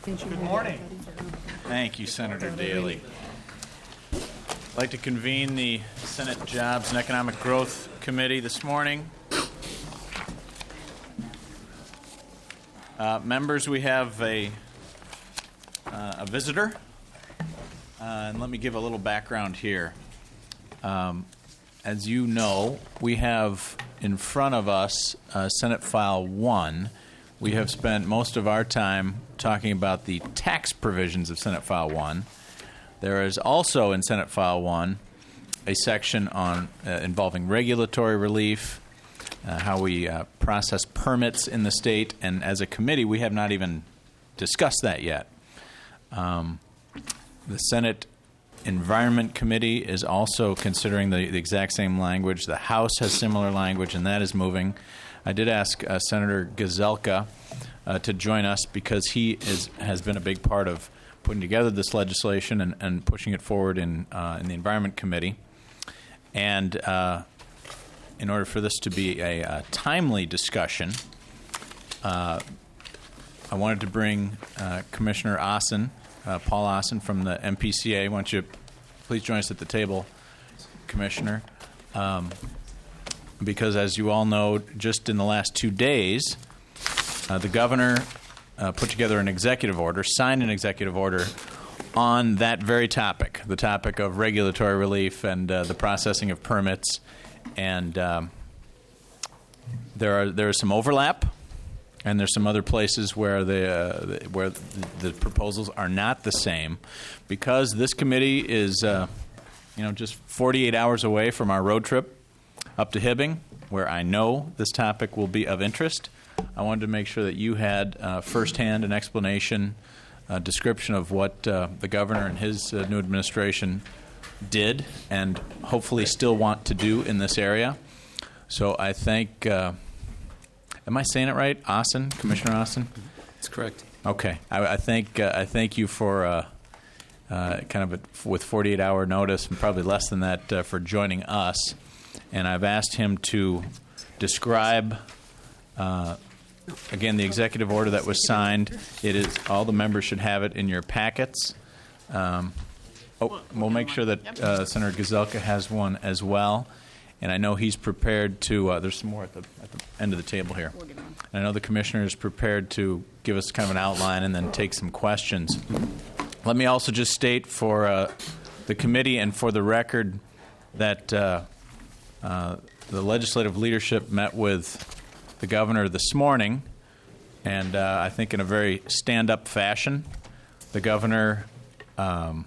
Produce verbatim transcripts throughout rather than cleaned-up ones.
Good morning. Thank you, Senator Daly. I'd like to convene the Senate Jobs and Economic Growth Committee this morning. Uh, members, we have a, uh, a visitor, uh, and let me give a little background here. Um, as you know, we have in front of us uh, Senate File one. We have spent most of our time talking about the tax provisions of Senate File one. There is also in Senate File one a section on uh, involving regulatory relief, uh, how we uh, process permits in the state, and as a committee, we have not even discussed that yet. Um, the Senate Environment Committee is also considering the, the exact same language. The House has similar language, and that is moving. I did ask uh, Senator Gazelka uh, to join us because he is, has been a big part of putting together this legislation and, and pushing it forward in, uh, in the Environment Committee. And uh, in order for this to be a, a timely discussion, uh, I wanted to bring uh, Commissioner Aasen, uh, Paul Aasen from the M P C A. Why don't you please join us at the table, Commissioner? Um, because as you all know, just in the last two days, uh, the governor uh, put together an executive order, signed an executive order on that very topic, the topic of regulatory relief and uh, the processing of permits. And um, there are there is some overlap, and there's some other places where the, uh, the where the, the proposals are not the same, because this committee is, uh, you know, just forty-eight hours away from our road trip up to Hibbing, where I know this topic will be of interest. I wanted to make sure that you had uh, firsthand an explanation, a description of what uh, the governor and his uh, new administration did and hopefully still want to do in this area. So I think, uh, am I saying it right, Aasen, Commissioner Aasen? That's correct. Okay. I, I thank uh, I thank you for uh, uh, kind of a, with forty-eight hour notice, and probably less than that, uh, for joining us. And I've asked him to describe, uh, again, the executive order that was signed. It is, all the members should have it in your packets. Um, oh, we'll make sure that uh, Senator Gazelka has one as well. And I know he's prepared to, uh, there's some more at the, at the end of the table here. And I know the commissioner is prepared to give us kind of an outline and then take some questions. Let me also just state for uh, the committee and for the record that uh, Uh, the legislative leadership met with the governor this morning, and uh, I think in a very stand-up fashion. The governor um,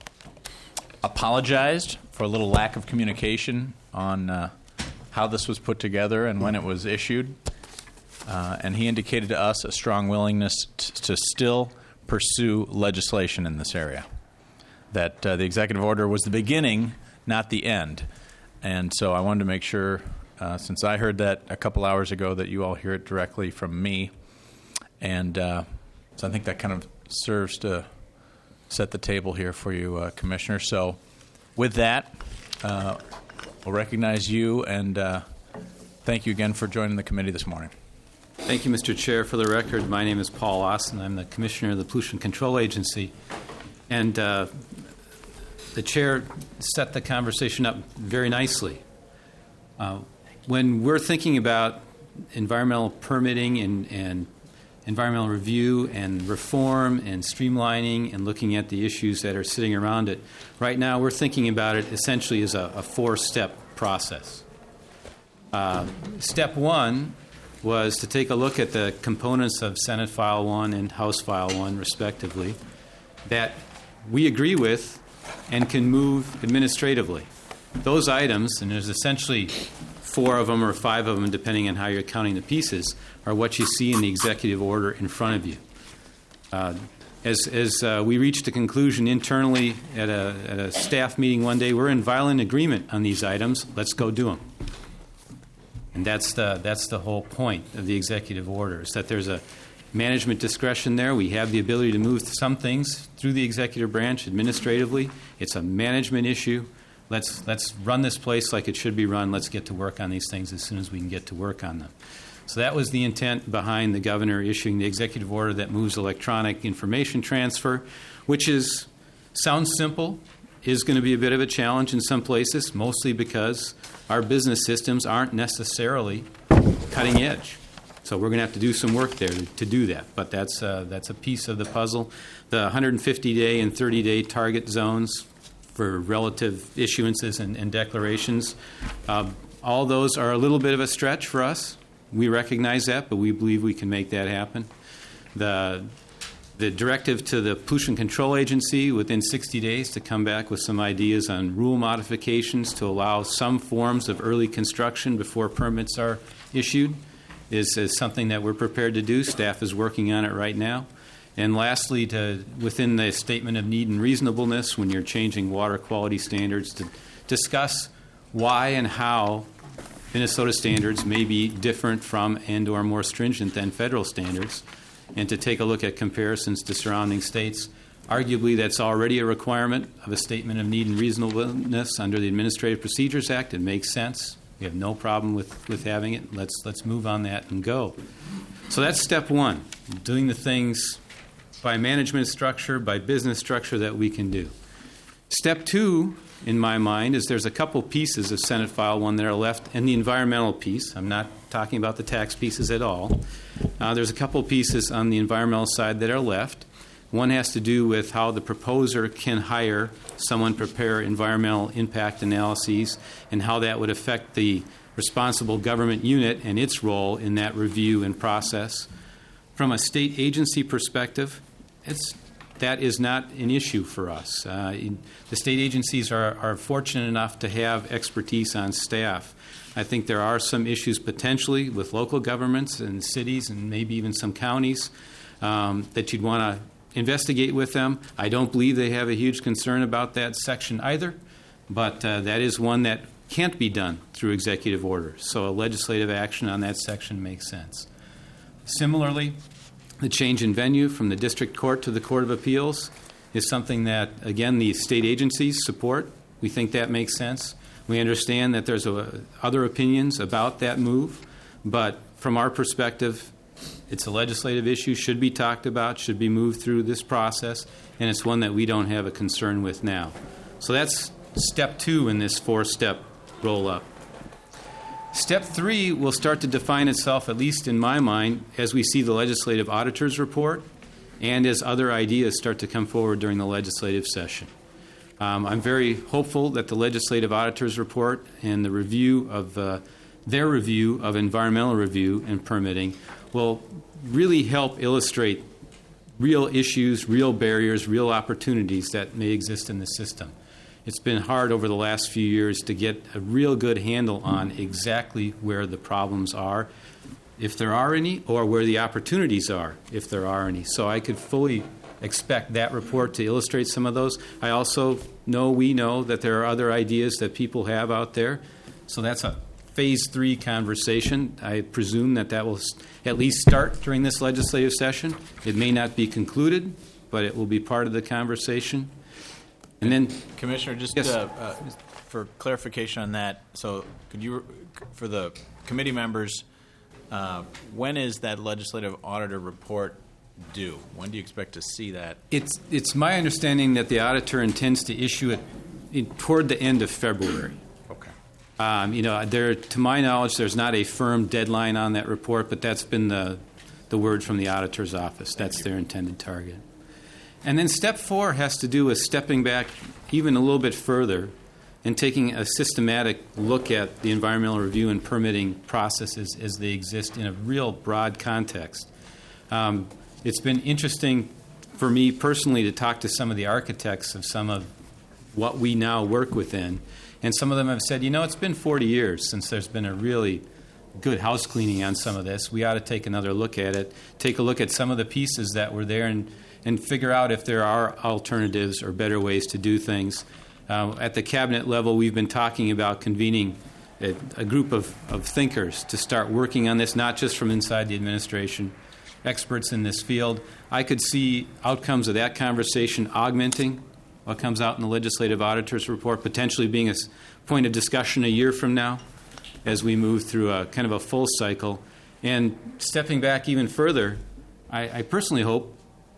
apologized for a little lack of communication on uh, how this was put together and when it was issued, uh, and he indicated to us a strong willingness t- to still pursue legislation in this area, that uh, the executive order was the beginning, not the end. And so I wanted to make sure, uh, since I heard that a couple hours ago, that you all hear it directly from me. And uh, so I think that kind of serves to set the table here for you, uh, Commissioner. So with that, uh, we'll recognize you, and uh, thank you again for joining the committee this morning. Thank you, Mister Chair. For the record, my name is Paul Aasen. I'm the Commissioner of the Pollution Control Agency. And uh, the chair set the conversation up very nicely. Uh, when we're thinking about environmental permitting and, and environmental review and reform and streamlining and looking at the issues that are sitting around it, right now we're thinking about it essentially as a, a four-step process. Uh, step one was to take a look at the components of Senate File one and House File one, respectively, that we agree with and can move administratively. Those items, and there's essentially four of them or five of them, depending on how you're counting the pieces, are what you see in the executive order in front of you. Uh, as as uh, we reached a conclusion internally at a, at a staff meeting one day, we're in violent agreement on these items. Let's go do them. And that's the that's the whole point of the executive order, is that there's a management discretion there. We have the ability to move some things through the executive branch administratively. It's a management issue. Let's let's run this place like it should be run. Let's get to work on these things as soon as we can get to work on them. So that was the intent behind the governor issuing the executive order that moves electronic information transfer, which is sounds simple, is going to be a bit of a challenge in some places, mostly because our business systems aren't necessarily cutting edge. So we're going to have to do some work there to, to do that. But that's uh, that's a piece of the puzzle. The one hundred fifty day and thirty day target zones for relative issuances and, and declarations, uh, all those are a little bit of a stretch for us. We recognize that, but we believe we can make that happen. The the directive to the Pollution Control Agency within sixty days to come back with some ideas on rule modifications to allow some forms of early construction before permits are issued is, is something that we're prepared to do. Staff is working on it right now. And lastly, to within the statement of need and reasonableness, when you're changing water quality standards, to discuss why and how Minnesota standards may be different from and or more stringent than federal standards, and to take a look at comparisons to surrounding states. Arguably, that's already a requirement of a statement of need and reasonableness under the Administrative Procedures Act. It makes sense. We have no problem with, with having it. Let's, let's move on that and go. So that's step one, doing the things by management structure, by business structure that we can do. Step two, in my mind, is there's a couple pieces of Senate File one that are left, and the environmental piece. I'm not talking about the tax pieces at all. Uh, there's a couple pieces on the environmental side that are left. One has to do with how the proposer can hire someone to prepare environmental impact analyses and how that would affect the responsible government unit and its role in that review and process. From a state agency perspective, it's that is not an issue for us. Uh, in, the state agencies are, are fortunate enough to have expertise on staff. I think there are some issues potentially with local governments and cities and maybe even some counties um, that you'd want to investigate with them. I don't believe they have a huge concern about that section either, but uh, that is one that can't be done through executive order. So a legislative action on that section makes sense. Similarly, the change in venue from the district court to the Court of Appeals is something that, again, the state agencies support. We think that makes sense. We understand that there's a, other opinions about that move, but from our perspective, it's a legislative issue, should be talked about, should be moved through this process, and it's one that we don't have a concern with now. So that's step two in this four-step roll-up. Step three will start to define itself, at least in my mind, as we see the legislative auditor's report and as other ideas start to come forward during the legislative session. Um, I'm very hopeful that the legislative auditor's report and the review of uh, their review of environmental review and permitting will really help illustrate real issues, real barriers, real opportunities that may exist in the system. It's been hard over the last few years to get a real good handle on exactly where the problems are, if there are any, or where the opportunities are, if there are any. So I could fully expect that report to illustrate some of those. I also know, we know, that there are other ideas that people have out there. So that's a phase three conversation. I presume that that will at least start during this legislative session. It may not be concluded, but it will be part of the conversation. And then, Commissioner, just yes. uh, uh, for clarification on that, so could you, for the committee members, uh, when is that legislative auditor report due? When do you expect to see that? It's it's my understanding that the auditor intends to issue it in, toward the end of February. Okay. Um, you know, there, to my knowledge, there's not a firm deadline on that report, but that's been the the word from the auditor's office. Thank That's you. their intended target. And then step four has to do with stepping back even a little bit further and taking a systematic look at the environmental review and permitting processes as they exist in a real broad context. Um, it's been interesting for me personally to talk to some of the architects of some of what we now work within, and some of them have said, you know, it's been forty years since there's been a really good house cleaning on some of this. We ought to take another look at it, take a look at some of the pieces that were there, and and figure out if there are alternatives or better ways to do things. Uh, at the cabinet level, we've been talking about convening a, a group of, of thinkers to start working on this, not just from inside the administration, experts in this field. I could see outcomes of that conversation augmenting what comes out in the legislative auditor's report, potentially being a point of discussion a year from now as we move through a kind of a full cycle. And stepping back even further, I, I personally hope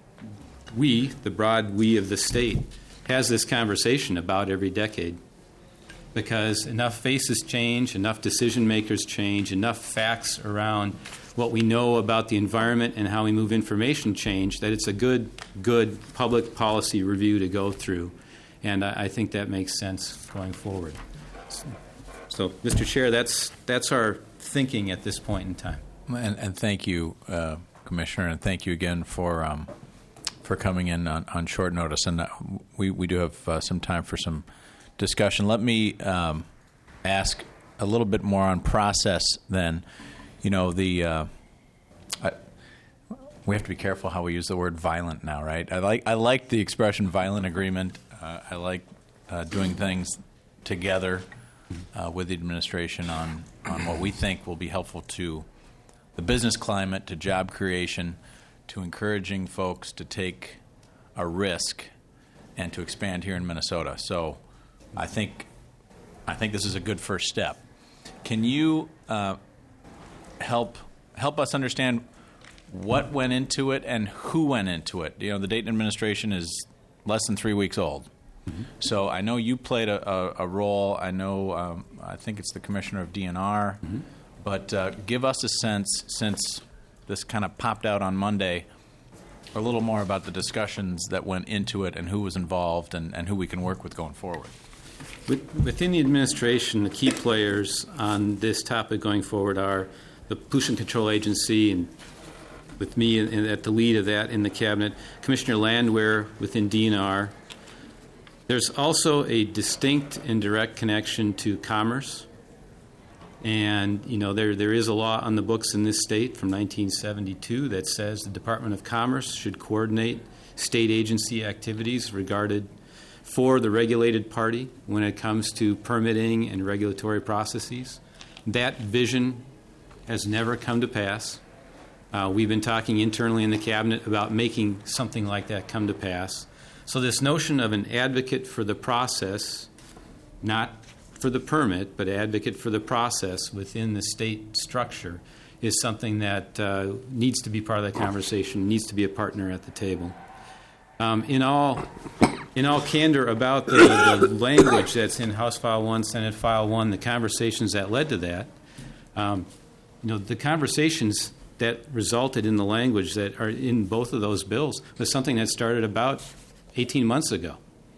we, the broad we of the state, has this conversation about every decade, because enough faces change, enough decision makers change, enough facts around what we know about the environment and how we move information change, that it's a good, good public policy review to go through. And I, I think that makes sense going forward. So, so, Mister Chair, that's that's our thinking at this point in time. And, and thank you, uh, Commissioner, and thank you again for um, for coming in on, on short notice. And uh, we, we do have uh, some time for some discussion. Let me um, ask a little bit more on process then. You know, the uh, I, we have to be careful how we use the word violent now, right? I like I like the expression violent agreement. Uh, I like uh, doing things together uh, with the administration on, on what we think will be helpful to the business climate, to job creation, to encouraging folks to take a risk and to expand here in Minnesota. So I think I think this is a good first step. Can you uh, help help us understand what went into it and who went into it? You know, the Dayton administration is less than three weeks old. Mm-hmm. So I know you played a, a, a role. I know um, I think it's the commissioner of D N R. Mm-hmm. But uh, give us a sense, since this kind of popped out on Monday, a little more about the discussions that went into it and who was involved and, and who we can work with going forward. Within the administration, the key players on this topic going forward are the Pollution Control Agency, and with me at the lead of that in the Cabinet, Commissioner Landwehr within D N R. There's also a distinct and direct connection to commerce. And, you know, there there is a law on the books in this state from nineteen seventy-two that says the Department of Commerce should coordinate state agency activities regarded for the regulated party when it comes to permitting and regulatory processes. That vision has never come to pass. Uh, we've been talking internally in the Cabinet about making something like that come to pass. So this notion of an advocate for the process, not for the permit, but advocate for the process within the state structure, is something that uh, needs to be part of the conversation, needs to be a partner at the table. Um, in all, in all candor about the, the language that's in House File one, Senate File one, the conversations that led to that, um, you know, the conversations that resulted in the language that are in both of those bills was something that started about eighteen months ago.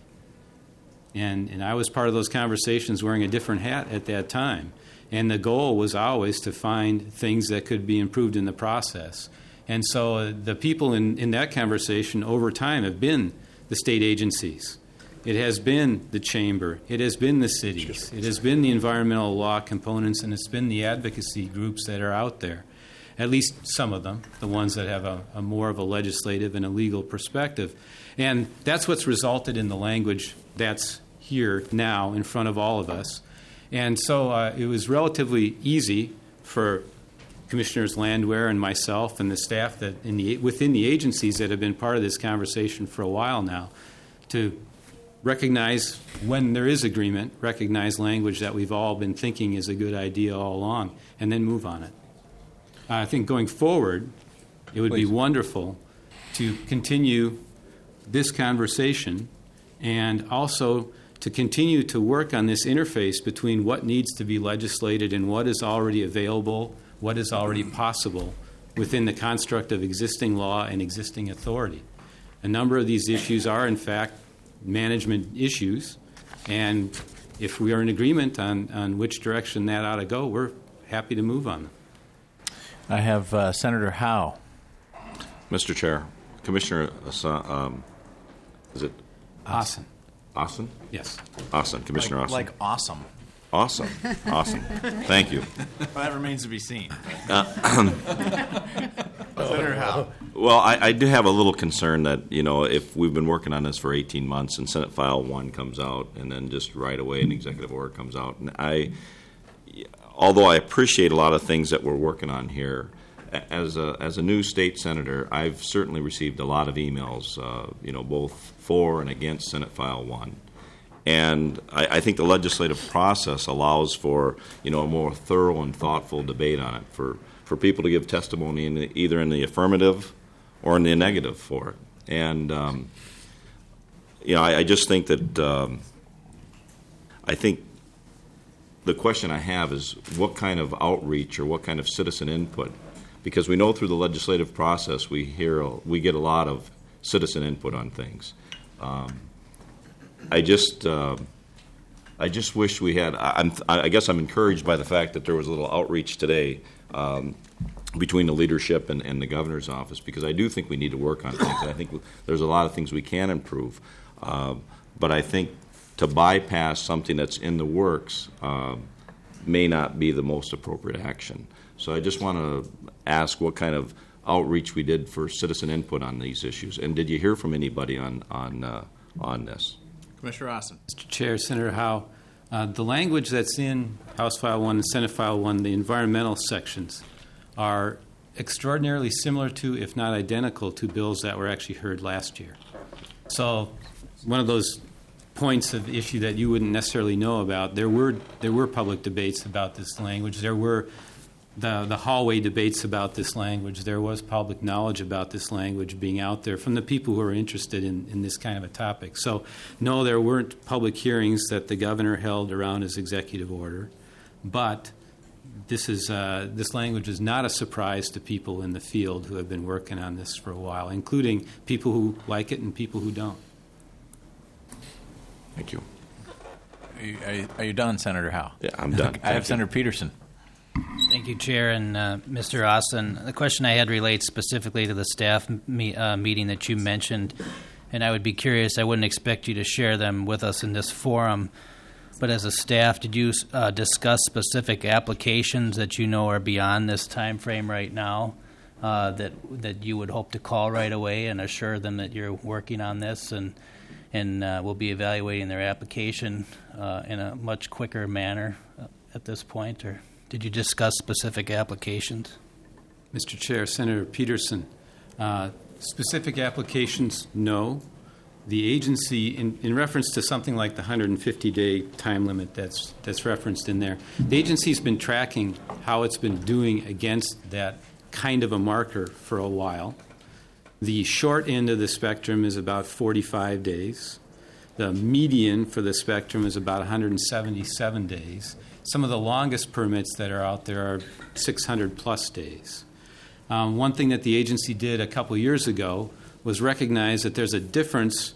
And, and I was part of those conversations wearing a different hat at that time. And the goal was always to find things that could be improved in the process. And so uh, the people in, in that conversation over time have been the state agencies. It has been the chamber. It has been the cities. It has been the environmental law components, and it's been the advocacy groups that are out there, at least some of them, the ones that have a, a more of a legislative and a legal perspective. And that's what's resulted in the language that's here now in front of all of us. And so uh, it was relatively easy for Commissioners Landwehr and myself and the staff that in the within the agencies that have been part of this conversation for a while now to recognize when there is agreement, recognize language that we've all been thinking is a good idea all along, and then move on it. I think going forward, it would Please. be wonderful to continue this conversation and also to continue to work on this interface between what needs to be legislated and what is already available, what is already possible within the construct of existing law and existing authority. A number of these issues are, in fact, management issues, and if we are in agreement on, on which direction that ought to go, we're happy to move on them. I have uh, Senator Howe. Mister Chair, Commissioner, um, is it Awesome. Austin? Yes. Austin, Commissioner like, Austin. Like awesome. Awesome. Awesome. Thank you. Well, that remains to be seen. Uh, Senator Howe. Well, I, I do have a little concern that, you know, if we've been working on this for eighteen months and Senate File one comes out and then just right away an executive order comes out, and I, although I appreciate a lot of things that we're working on here, as a as a new state senator, I've certainly received a lot of emails, uh, you know, both for and against Senate File one. And I, I think the legislative process allows for, you know, a more thorough and thoughtful debate on it. For for people to give testimony in the, either in the affirmative or in the negative for it. And, um, you know, I, I just think that um, I think the question I have is what kind of outreach or what kind of citizen input, because we know through the legislative process we hear we get a lot of citizen input on things. Um, I just uh, I just wish we had. I, I'm, I guess I'm encouraged by the fact that there was a little outreach today um, between the leadership and, and the governor's office, because I do think we need to work on things. I think there's a lot of things we can improve, uh, but I think to bypass something that's in the works uh, may not be the most appropriate action. So I just want to ask what kind of outreach we did for citizen input on these issues, and did you hear from anybody on on uh, on this? Commissioner Austin. Mister Chair, Senator Howe, uh, the language that's in House File one and Senate File one, the environmental sections, are extraordinarily similar to, if not identical to, bills that were actually heard last year. So one of those points of issue that you wouldn't necessarily know about, there were there were public debates about this language. There were the the hallway debates about this language. There was public knowledge about this language being out there from the people who are interested in, in this kind of a topic. So, no, there weren't public hearings that the governor held around his executive order, but this is uh, this language is not a surprise to people in the field who have been working on this for a while, including people who like it and people who don't. Thank you. Are you, are you, are you done, Senator Howe? Yeah, I'm done. I Thank have you. Senator Peterson. Thank you, Chair, and uh, Mister Austin. The question I had relates specifically to the staff me, uh, meeting that you mentioned, and I would be curious. I wouldn't expect you to share them with us in this forum, but as a staff, did you uh, discuss specific applications that you know are beyond this time frame right now uh, that that you would hope to call right away and assure them that you're working on this and and uh, will be evaluating their application uh, in a much quicker manner uh, at this point, or did you discuss specific applications? Mister Chair, Senator Peterson, uh, specific applications, no. The agency, in, in reference to something like the one hundred fifty day time limit that's that's referenced in there, the agency's been tracking how it's been doing against that kind of a marker for a while. The short end of the spectrum is about forty-five days. The median for the spectrum is about one hundred seventy-seven days. Some of the longest permits that are out there are six hundred plus days. Um, one thing that the agency did a couple years ago was recognize that there's a difference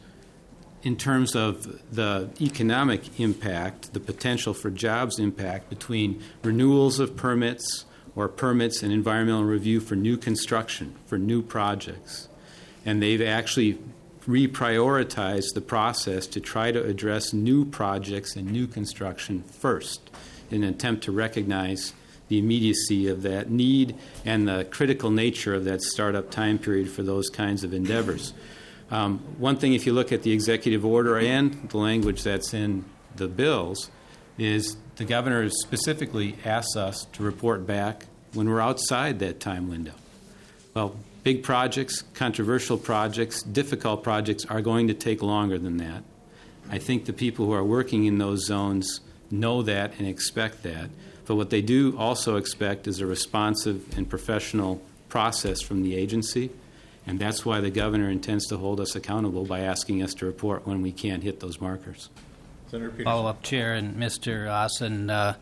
in terms of the economic impact, the potential for jobs impact between renewals of permits or permits and environmental review for new construction, for new projects. And they've actually reprioritized the process to try to address new projects and new construction first in an attempt to recognize the immediacy of that need and the critical nature of that startup time period for those kinds of endeavors. Um, one thing, if you look at the executive order and the language that's in the bills, is the governor specifically asks us to report back when we're outside that time window. Well, big projects, controversial projects, difficult projects are going to take longer than that. I think the people who are working in those zones know that and expect that. But what they do also expect is a responsive and professional process from the agency, and that's why the governor intends to hold us accountable by asking us to report when we can't hit those markers. Senator Peterson. Follow-up, Chair, and Mister Austin. Uh,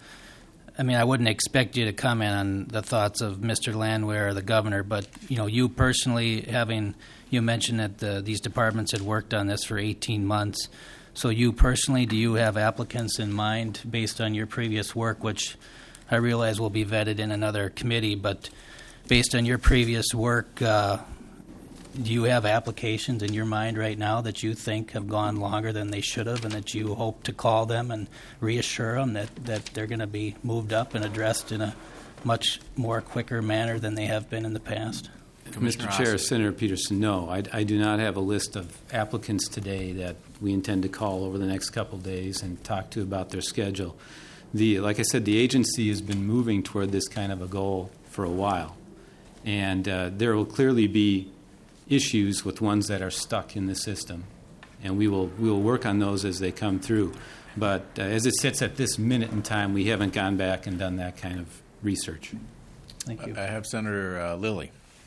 I mean, I wouldn't expect you to comment on the thoughts of Mister Landwehr or the governor, but, you know, you personally, having, you mentioned that the, these departments had worked on this for eighteen months. So you personally, do you have applicants in mind based on your previous work, which I realize will be vetted in another committee, but based on your previous work, uh, do you have applications in your mind right now that you think have gone longer than they should have and that you hope to call them and reassure them that, that they're going to be moved up and addressed in a much more quicker manner than they have been in the past? Mister Chair, Senator Peterson, no. I, I do not have a list of applicants today that we intend to call over the next couple of days and talk to about their schedule. The, like I said, the agency has been moving toward this kind of a goal for a while. And uh, there will clearly be issues with ones that are stuck in the system. And we will, we will work on those as they come through. But uh, as it sits at this minute in time, we haven't gone back and done that kind of research. Thank you. I have Senator uh, Lilly.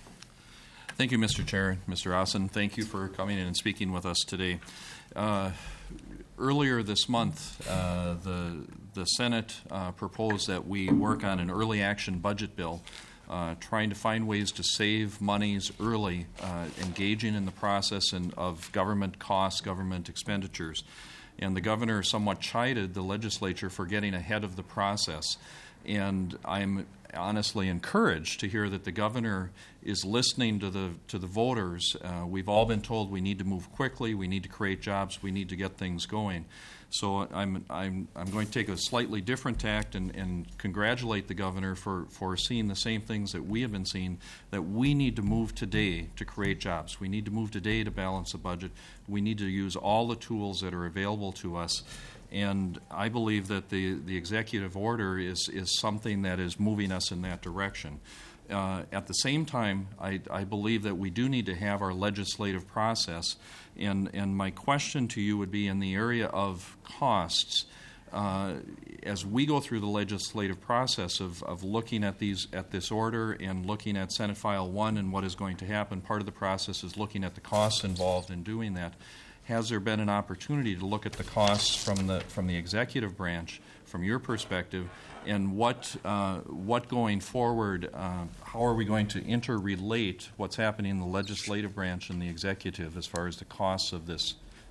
Thank you, Mister Chair. Mister Ossen, thank you for coming in and speaking with us today. Uh, earlier this month, uh, the, the Senate uh, proposed that we work on an early action budget bill, uh, trying to find ways to save monies early, uh, engaging in the process and of government costs, government expenditures. And the governor somewhat chided the legislature for getting ahead of the process. And I'm honestly encouraged to hear that the governor is listening to the to the voters. Uh, we've all been told we need to move quickly, we need to create jobs, we need to get things going. So I'm I'm I'm going to take a slightly different tact and, and congratulate the governor for, for seeing the same things that we have been seeing, that we need to move today to create jobs. We need to move today to balance the budget. We need to use all the tools that are available to us. And I believe that the, the executive order is, is something that is moving us in that direction. Uh, at the same time, I, I believe that we do need to have our legislative process. And, and my question to you would be in the area of costs. Uh, as we go through the legislative process of, of looking at these at this order and looking at Senate File one and what is going to happen, part of the process is looking at the costs involved in doing that. Has there been an opportunity to look at the costs from the from the executive branch, from your perspective, and what uh, what going forward? Uh, how are we going to interrelate what's happening in the legislative branch and the executive as far as the costs of this?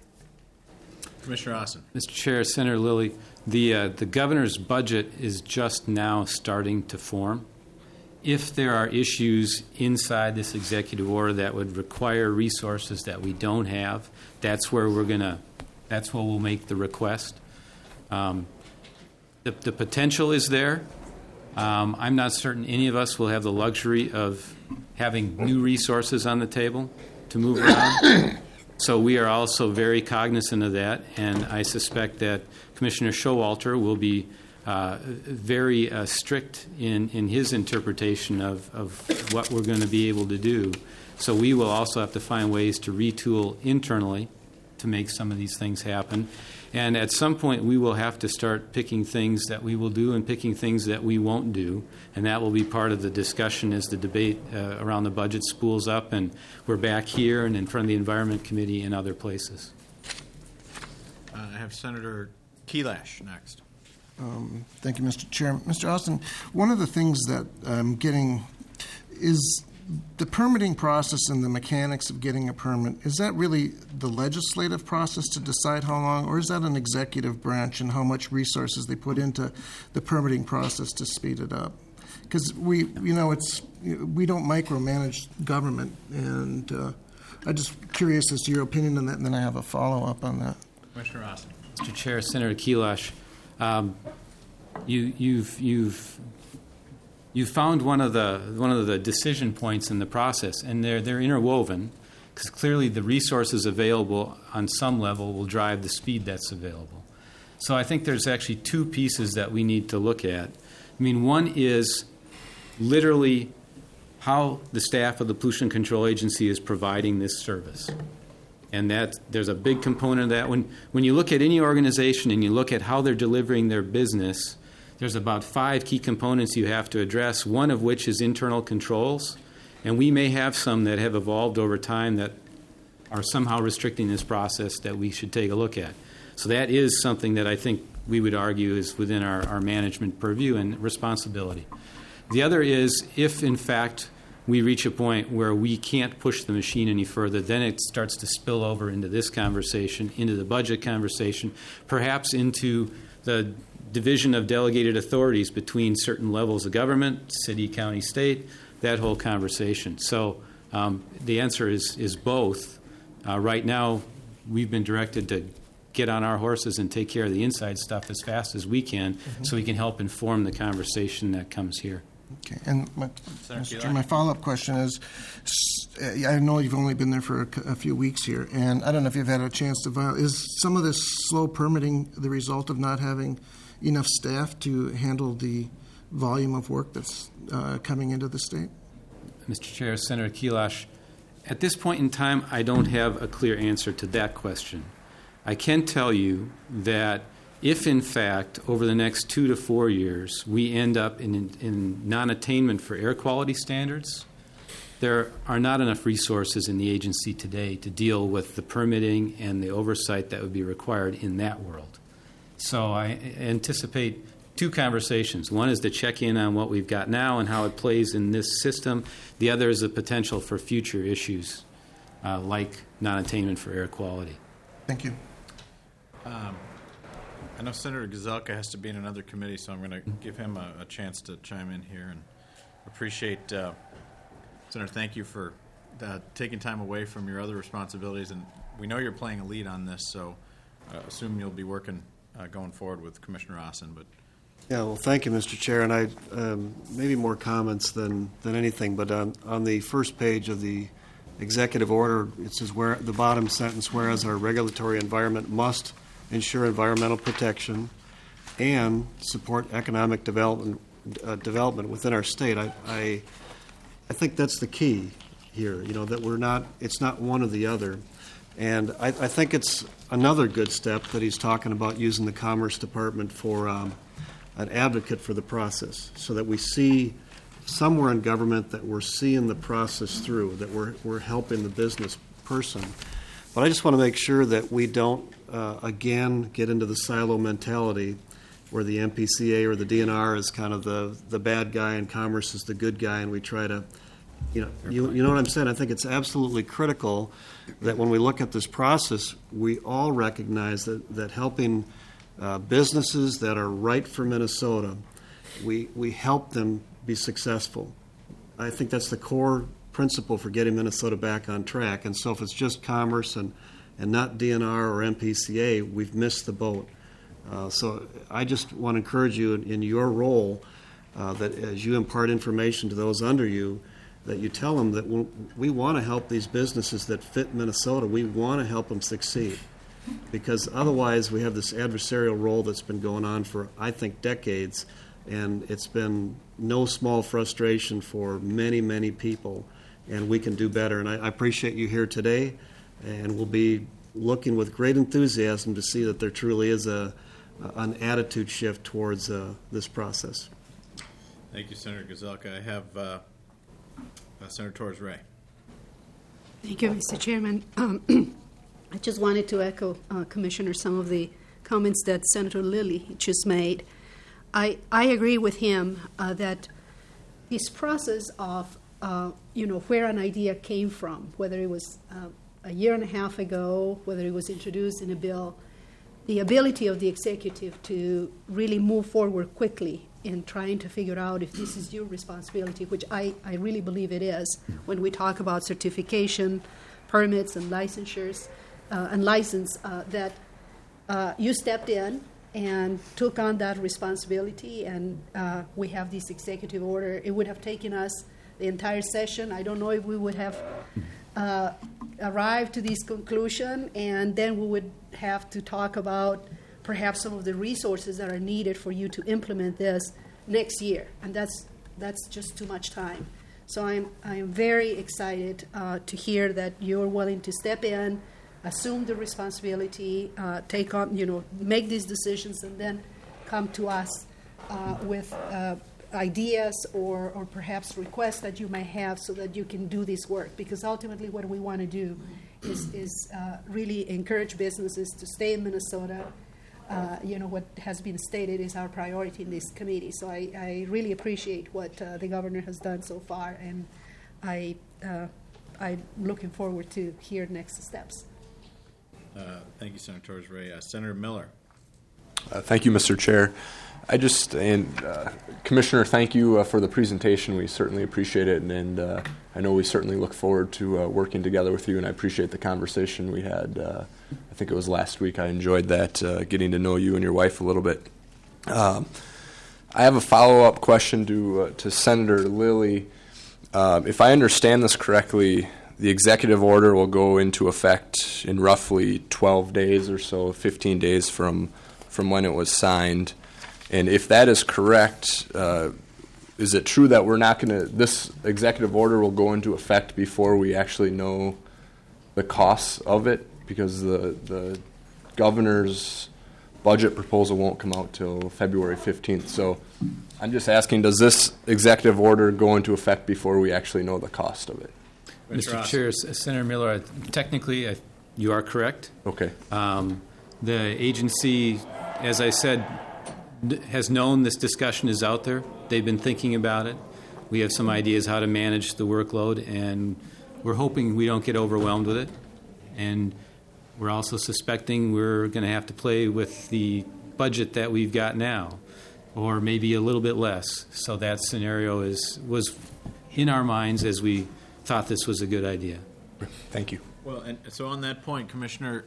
Commissioner Ossen. Mister Chair, Senator Lilly, the uh, the governor's budget is just now starting to form. If there are issues inside this executive order that would require resources that we don't have, that's where we're gonna. That's where we'll make the request. Um, the, the potential is there. Um, I'm not certain any of us will have the luxury of having new resources on the table to move around. So we are also very cognizant of that, and I suspect that Commissioner Showalter will be uh, very uh, strict in, in his interpretation of, of what we're going to be able to do. So we will also have to find ways to retool internally to make some of these things happen. And at some point, we will have to start picking things that we will do and picking things that we won't do. And that will be part of the discussion as the debate uh, around the budget spools up. And we're back here and in front of the Environment Committee and other places. Uh, I have Senator Kelash next. Um, thank you, Mister Chair. Mister Austin, one of the things that I'm getting is the permitting process and the mechanics of getting a permit. Is that really the legislative process to decide how long, or is that an executive branch and how much resources they put into the permitting process to speed it up? Because we, you know, it's we don't micromanage government, and uh, I'm just curious as to your opinion on that, and then I have a follow-up on that. Commissioner Austin. Mister Chair, Senator Kelash, um, you, you've you've you found one of the one of the decision points in the process, and they're they're interwoven, because clearly the resources available on some level will drive the speed that's available. So I think there's actually two pieces that we need to look at. I mean, one is literally how the staff of the Pollution Control Agency is providing this service. And that there's a big component of that. When when you look at any organization and you look at how they're delivering their business, there's about five key components you have to address, one of which is internal controls. And we may have some that have evolved over time that are somehow restricting this process that we should take a look at. So that is something that I think we would argue is within our, our management purview and responsibility. The other is if, in fact, we reach a point where we can't push the machine any further, then it starts to spill over into this conversation, into the budget conversation, perhaps into the division of delegated authorities between certain levels of government, city, county, state, that whole conversation. So um, the answer is, is both. Uh, right now, we've been directed to get on our horses and take care of the inside stuff as fast as we can, mm-hmm. so we can help inform the conversation that comes here. Okay, and my, Mister Chair, my follow-up question is, I know you've only been there for a, a few weeks here, and I don't know if you've had a chance to violate. Is some of this slow permitting the result of not having enough staff to handle the volume of work that's uh, coming into the state? Mister Chair, Senator Kelash, at this point in time, I don't have a clear answer to that question. I can tell you that if in fact over the next two to four years we end up in, in non-attainment for air quality standards, there are not enough resources in the agency today to deal with the permitting and the oversight that would be required in that world. So I anticipate two conversations. One is to check in on what we've got now and how it plays in this system. The other is the potential for future issues uh, like non-attainment for air quality. Thank you. Um, I know Senator Gazelka has to be in another committee, so I'm going to give him a, a chance to chime in here. And appreciate, uh, Senator, thank you for uh, taking time away from your other responsibilities. And we know you're playing a lead on this, so I uh, assume you'll be working uh, going forward with Commissioner Ossen. But Yeah, well, thank you, Mister Chair. And I um, maybe more comments than, than anything, but on, on the first page of the executive order, it says where the bottom sentence, whereas our regulatory environment must ensure environmental protection and support economic development uh, development within our state. I, I I think that's the key here. You know, that we're not. It's not one or the other. And I, I think it's another good step that he's talking about using the Commerce Department for um, an advocate for the process, so that we see somewhere in government that we're seeing the process through, that we're we're helping the business person. But I just want to make sure that we don't, uh, again, get into the silo mentality where the M P C A or the D N R is kind of the, the bad guy and Commerce is the good guy, and we try to, you know, you, you know what I'm saying? I think it's absolutely critical that when we look at this process, we all recognize that, that helping uh, businesses that are right for Minnesota, we, we help them be successful. I think that's the core principle for getting Minnesota back on track. And so if it's just Commerce and, and not D N R or M P C A, we've missed the boat. Uh, so I just want to encourage you in, in your role uh, that as you impart information to those under you, that you tell them that we, we want to help these businesses that fit Minnesota. We want to help them succeed. Because otherwise we have this adversarial role that's been going on for, I think, decades. And it's been no small frustration for many, many people. And we can do better. And I, I appreciate you here today. And we'll be looking with great enthusiasm to see that there truly is a, an attitude shift towards uh, this process. thank you, Senator Gazelka. I have uh, uh, Senator Torres Ray. Thank you, Mister Chairman. Um, I just wanted to echo, uh, Commissioner, some of the comments that Senator Lilly just made. I, I agree with him uh, that this process of, uh, you know, where an idea came from, whether it was uh, a year and a half ago, whether it was introduced in a bill, the ability of the executive to really move forward quickly in trying to figure out if this is your responsibility, which I, I really believe it is when we talk about certification, permits, and licensures, uh, and license, uh, that uh, you stepped in and took on that responsibility, and uh, we have this executive order. It would have taken us the entire session. I don't know if we would have uh, arrived to this conclusion, and then we would have to talk about perhaps some of the resources that are needed for you to implement this next year, and that's that's just too much time. So I'm I am very excited uh, to hear that you're willing to step in, assume the responsibility, uh, take on, you know, make these decisions, and then come to us uh, with uh, ideas or, or perhaps requests that you may have so that you can do this work. Because ultimately what we want to do is, is uh, really encourage businesses to stay in Minnesota. Uh, you know, what has been stated is our priority in this committee. So I, I really appreciate what uh, the governor has done so far, and I, uh, I'm looking forward to hear next steps. Uh, thank you, Senator Torres Ray. Uh, Senator Miller. Uh, thank you, Mister Chair. I just, and uh, Commissioner, thank you uh, for the presentation. We certainly appreciate it, and, and uh, I know we certainly look forward to uh, working together with you, and I appreciate the conversation we had. Uh, I think it was last week. I enjoyed that, uh, getting to know you and your wife a little bit. Um, I have a follow-up question to, uh, to Senator Lilly. Uh, if I understand this correctly, the executive order will go into effect in roughly twelve days or so, fifteen days from from when it was signed. And if that is correct, uh, is it true that we're not going to, this executive order will go into effect before we actually know the costs of it? Because the the governor's budget proposal won't come out till February fifteenth. So I'm just asking, does this executive order go into effect before we actually know the cost of it? Mister Chair, Senator Miller, technically I, you are correct. Okay. Um, the agency, as I said, has known this discussion is out there. They've been thinking about it. We have some ideas how to manage the workload, and we're hoping we don't get overwhelmed with it. And we're also suspecting we're going to have to play with the budget that we've got now, or maybe a little bit less. So that scenario is was in our minds as we thought this was a good idea. Thank you. Well, and so on that point, Commissioner,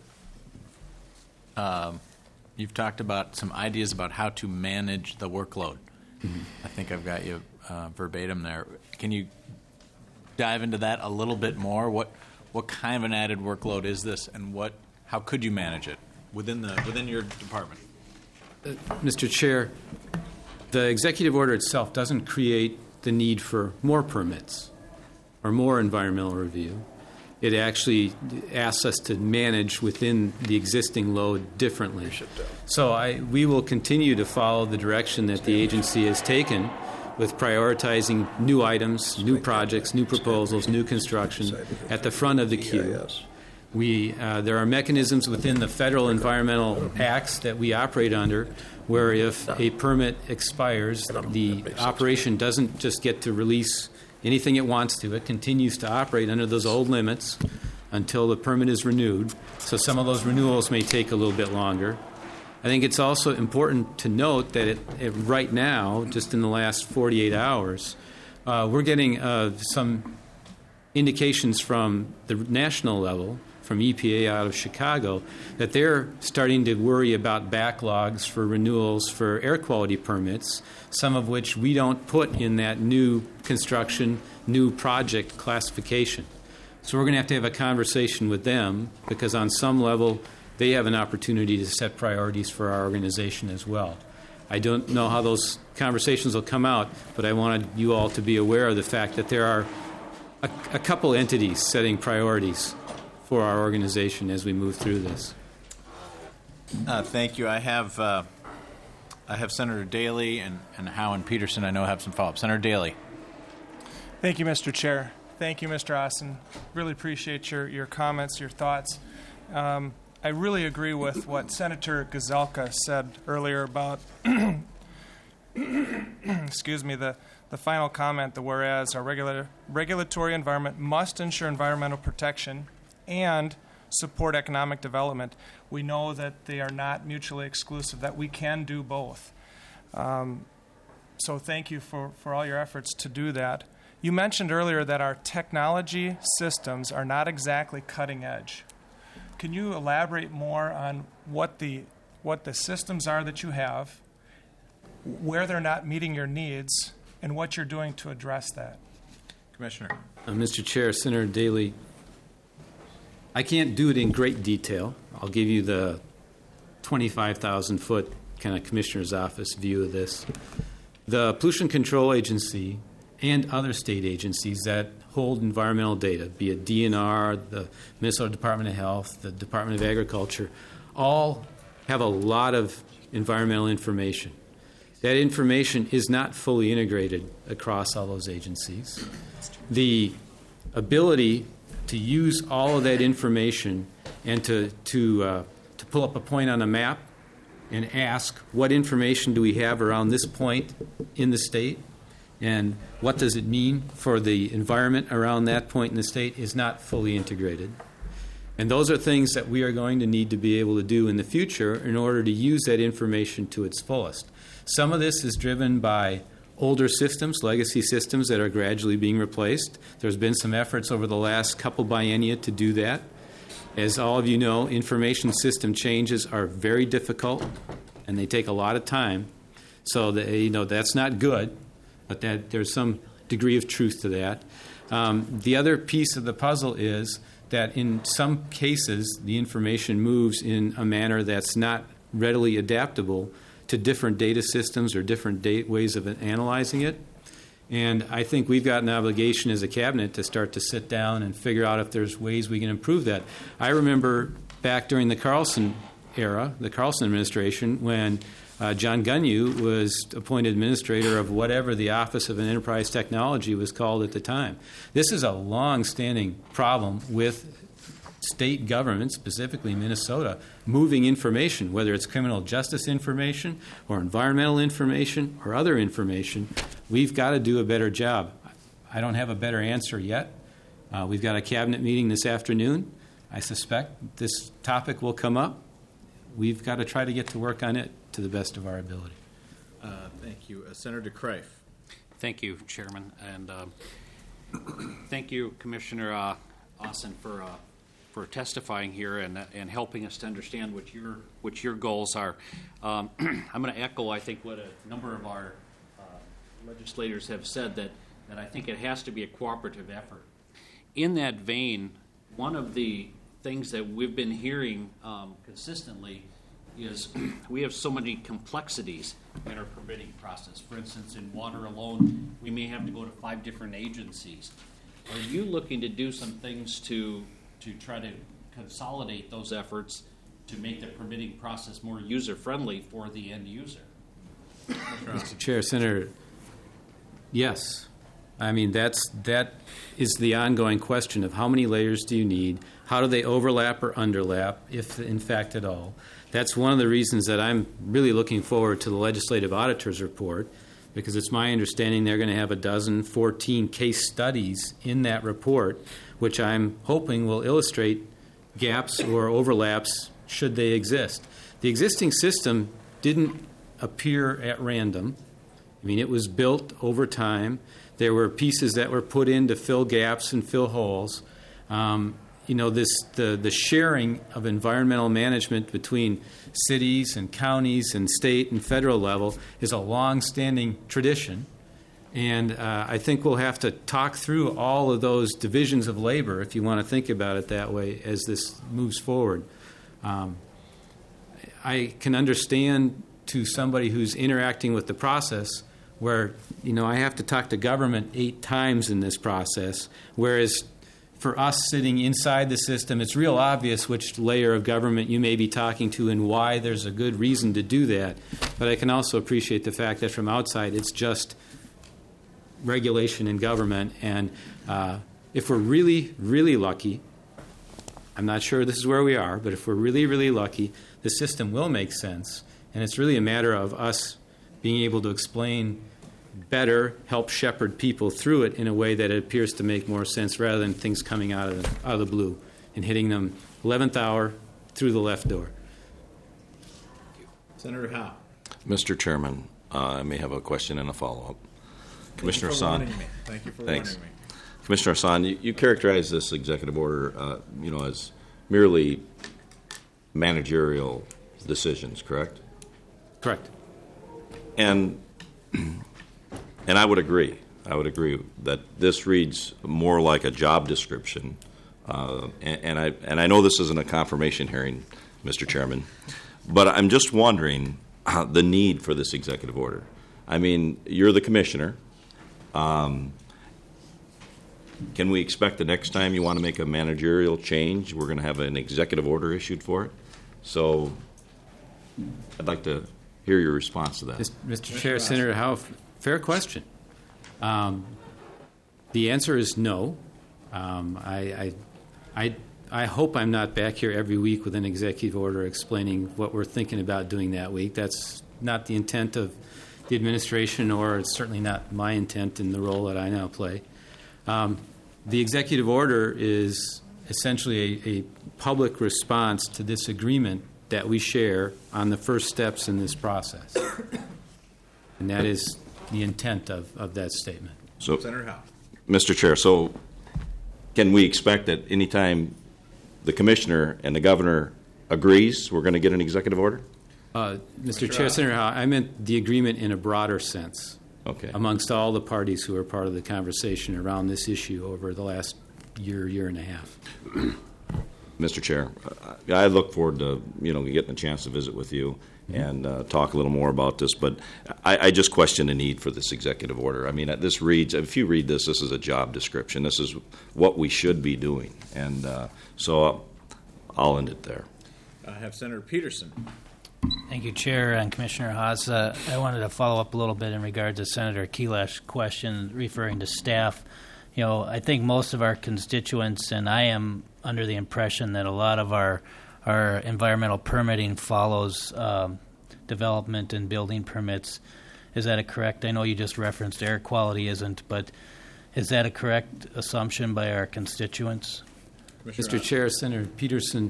um, you've talked about some ideas about how to manage the workload. Mm-hmm. I think I've got you uh, verbatim there. Can you dive into that a little bit more? What what kind of an added workload is this, and what how could you manage it within the within your department? Uh, Mister Chair, the executive order itself doesn't create the need for more permits or more environmental review. It actually asks us to manage within the existing load differently. So I, we will continue to follow the direction that the agency has taken with prioritizing new items, new projects, new proposals, new construction at the front of the queue. We, uh, there are mechanisms within the federal environmental acts that we operate under where if a permit expires, the operation doesn't just get to release anything it wants to. It continues to operate under those old limits until the permit is renewed. So some of those renewals may take a little bit longer. I think it's also important to note that it, it, right now, just in the last forty-eight hours, uh, we're getting uh, some indications from the national level, from E P A out of Chicago, that they're starting to worry about backlogs for renewals for air quality permits, some of which we don't put in that new construction, new project classification. So we're going to have to have a conversation with them because on some level they have an opportunity to set priorities for our organization as well. I don't know how those conversations will come out, but I wanted you all to be aware of the fact that there are a, a couple entities setting priorities for our organization as we move through this. Uh, thank you. I have uh, I have Senator Daly and, and Howe and Peterson. I know have some follow-up. Senator Daly. Thank you, Mister Chair. Thank you, Mister Austin. Really appreciate your, your comments, your thoughts. Um, I really agree with what Senator Gazelka said earlier about, excuse me, the, the final comment, the whereas our regula- regulatory environment must ensure environmental protection and support economic development. We know that they are not mutually exclusive, that we can do both. Um, so thank you for, for all your efforts to do that. You mentioned earlier that our technology systems are not exactly cutting edge. Can you elaborate more on what the what the systems are that you have, where they're not meeting your needs, and what you're doing to address that? Commissioner. Uh, Mister Chair, Senator Daly, I can't do it in great detail. I'll give you the twenty-five thousand foot kind of commissioner's office view of this. The Pollution Control Agency and other state agencies that hold environmental data, be it D N R, the Minnesota Department of Health, the Department of Agriculture, all have a lot of environmental information. That information is not fully integrated across all those agencies. The ability to use all of that information and to to uh, to pull up a point on a map and ask what information do we have around this point in the state and what does it mean for the environment around that point in the state is not fully integrated. And those are things that we are going to need to be able to do in the future in order to use that information to its fullest. Some of this is driven by older systems, legacy systems that are gradually being replaced. There's been some efforts over the last couple biennia to do that. As all of you know, information system changes are very difficult and they take a lot of time. So that, you know, that's not good, but that there's some degree of truth to that. Um, the other piece of the puzzle is that in some cases the information moves in a manner that's not readily adaptable to different data systems or different data ways of analyzing it. And I think we've got an obligation as a cabinet to start to sit down and figure out if there's ways we can improve that. I remember back during the Carlson era, the Carlson administration, when uh, John Gunyu was appointed administrator of whatever the Office of Enterprise Technology was called at the time. This is a long-standing problem with state government, specifically Minnesota, moving information, whether it's criminal justice information or environmental information or other information. We've got to do a better job. I don't have a better answer yet. Uh, we've got a cabinet meeting this afternoon. I suspect this topic will come up. We've got to try to get to work on it to the best of our ability. Uh, thank you. Uh, Senator Kreif. Thank you, Chairman. And uh, thank you, Commissioner uh, Austin, for uh, for testifying here and and helping us to understand what your what your goals are. Um, I'm going to echo, I think, what a number of our uh, legislators have said, that, that I think it has to be a cooperative effort. In that vein, one of the things that we've been hearing um, consistently is we have so many complexities in our permitting process. For instance, in water alone, we may have to go to five different agencies. Are you looking to do some things to to try to consolidate those efforts to make the permitting process more user-friendly for the end user? Mister Chair, Senator, yes. I mean, that's that is the ongoing question of how many layers do you need, how do they overlap or underlap, if in fact at all. That's one of the reasons that I'm really looking forward to the Legislative Auditor's Report, because it's my understanding they're going to have a dozen, fourteen case studies in that report, which I'm hoping will illustrate gaps or overlaps should they exist. The existing system didn't appear at random. I mean, it was built over time. There were pieces that were put in to fill gaps and fill holes. Um, you know, this the, the sharing of environmental management between cities and counties and state and federal level is a long-standing tradition. And uh, I think we'll have to talk through all of those divisions of labor, if you want to think about it that way, as this moves forward. Um, I can understand to somebody who's interacting with the process where, you know, I have to talk to government eight times in this process, whereas for us sitting inside the system, it's real obvious which layer of government you may be talking to and why there's a good reason to do that. But I can also appreciate the fact that from outside, it's just regulation in government. And uh, if we're really, really lucky, I'm not sure this is where we are, but if we're really, really lucky, the system will make sense. And it's really a matter of us being able to explain better, help shepherd people through it in a way that it appears to make more sense rather than things coming out of the, out of the blue and hitting them eleventh hour through the left door. Senator Howe. Mister Chairman, uh, I may have a question and a follow-up. Commissioner Hassan. Thank you for Thanks. warning me. Commissioner Hassan, you, you characterize this executive order, uh, you know, as merely managerial decisions, correct? Correct. And and I would agree. I would agree that this reads more like a job description. Uh, and, and I and I know this isn't a confirmation hearing, Mister Chairman, but I'm just wondering uh, the need for this executive order. I mean, you're the commissioner. Um, can we expect the next time you want to make a managerial change, we're going to have an executive order issued for it? So I'd like to hear your response to that. Mister Chair, Senator Howe, fair question. Um, the answer is no. Um, I, I, I, I hope I'm not back here every week with an executive order explaining what we're thinking about doing that week. That's not the intent of the administration, or it's certainly not my intent in the role that I now play. Um, the executive order is essentially a, a public response to this agreement that we share on the first steps in this process. And that is the intent of, of that statement. So, Senator Howe. Mister Chair, so can we expect that anytime the commissioner and the governor agrees, we're going to get an executive order? Uh, Mister Chair, Senator Howe, I meant the agreement in a broader sense. Okay. Amongst all the parties who are part of the conversation around this issue over the last year, year and a half. Mister Chair, I look forward to, you know, getting a chance to visit with you and uh, talk a little more about this, but I, I just question the need for this executive order. I mean, this reads, if you read this, this is a job description. This is what we should be doing. And uh, so I'll end it there. I have Senator Peterson. Thank you, Chair and Commissioner Haas. Uh, I wanted to follow up a little bit in regard to Senator Keelash's question referring to staff. You know, I think most of our constituents, and I am under the impression that a lot of our our environmental permitting follows um, development and building permits. Is that a correct? I know you just referenced air quality isn't, but is that a correct assumption by our constituents? Mister Chair, Senator Peterson,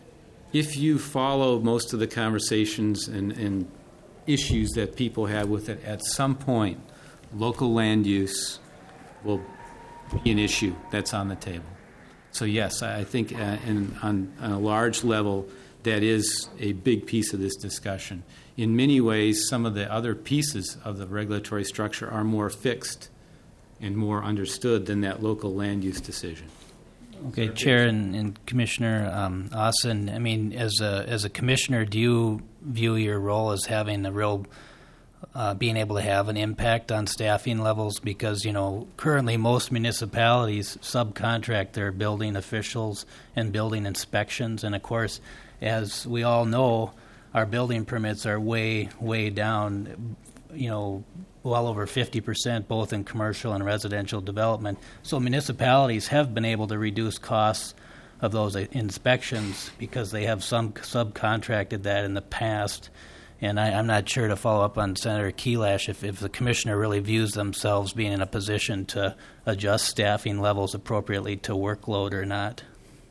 if you follow most of the conversations and, and issues that people have with it, at some point, local land use will be an issue that's on the table. So yes, I think uh, in, on, on a large level, that is a big piece of this discussion. In many ways, some of the other pieces of the regulatory structure are more fixed and more understood than that local land use decision. Okay, Chair and, and Commissioner um, Austin, I mean, as a as a commissioner, do you view your role as having a real uh, being able to have an impact on staffing levels? Because, you know, currently most municipalities subcontract their building officials and building inspections, and of course, as we all know, our building permits are way way down. You know, well over fifty percent, both in commercial and residential development. So municipalities have been able to reduce costs of those inspections because they have some subcontracted that in the past. And I, I'm not sure, to follow up on Senator Keelash, if, if the commissioner really views themselves being in a position to adjust staffing levels appropriately to workload or not.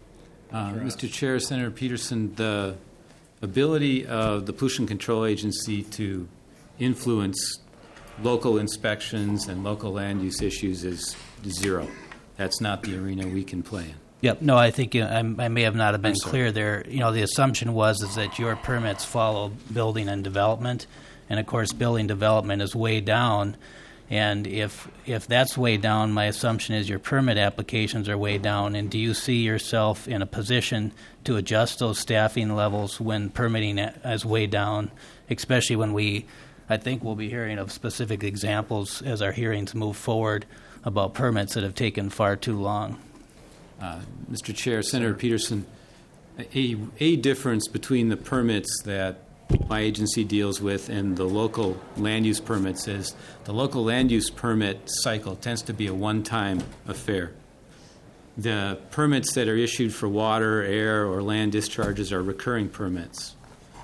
Uh, Mister Chair, Senator Peterson, the ability of the Pollution Control Agency to influence local inspections and local land use issues is zero. That's not the arena we can play in. Yep. No, I think uh, I, I may have not have been clear there. You know, the assumption was is that your permits follow building and development, and of course, building development is way down. And if if that's way down, my assumption is your permit applications are way down. And do you see yourself in a position to adjust those staffing levels when permitting is way down, especially when we, I think we'll be hearing of specific examples as our hearings move forward about permits that have taken far too long? Uh, Mister Chair, Senator Peterson, a, a difference between the permits that my agency deals with and the local land use permits is the local land use permit cycle tends to be a one-time affair. The permits that are issued for water, air, or land discharges are recurring permits.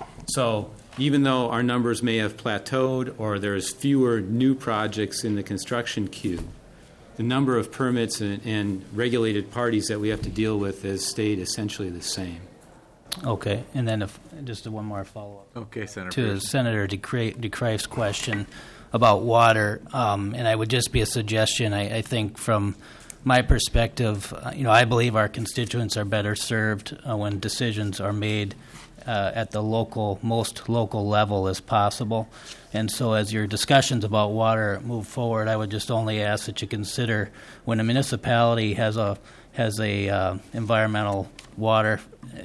So even though our numbers may have plateaued or there's fewer new projects in the construction queue, the number of permits and, and regulated parties that we have to deal with has stayed essentially the same. Okay, and then if, just one more follow-up. Okay, Senator to Pearson. Senator DeCreif's question about water, um, and I would just be a suggestion. I, I think from my perspective, uh, you know, I believe our constituents are better served uh, when decisions are made uh, at the local, most local level as possible. And so as your discussions about water move forward, I would just only ask that you consider when a municipality has a has a uh, environmental water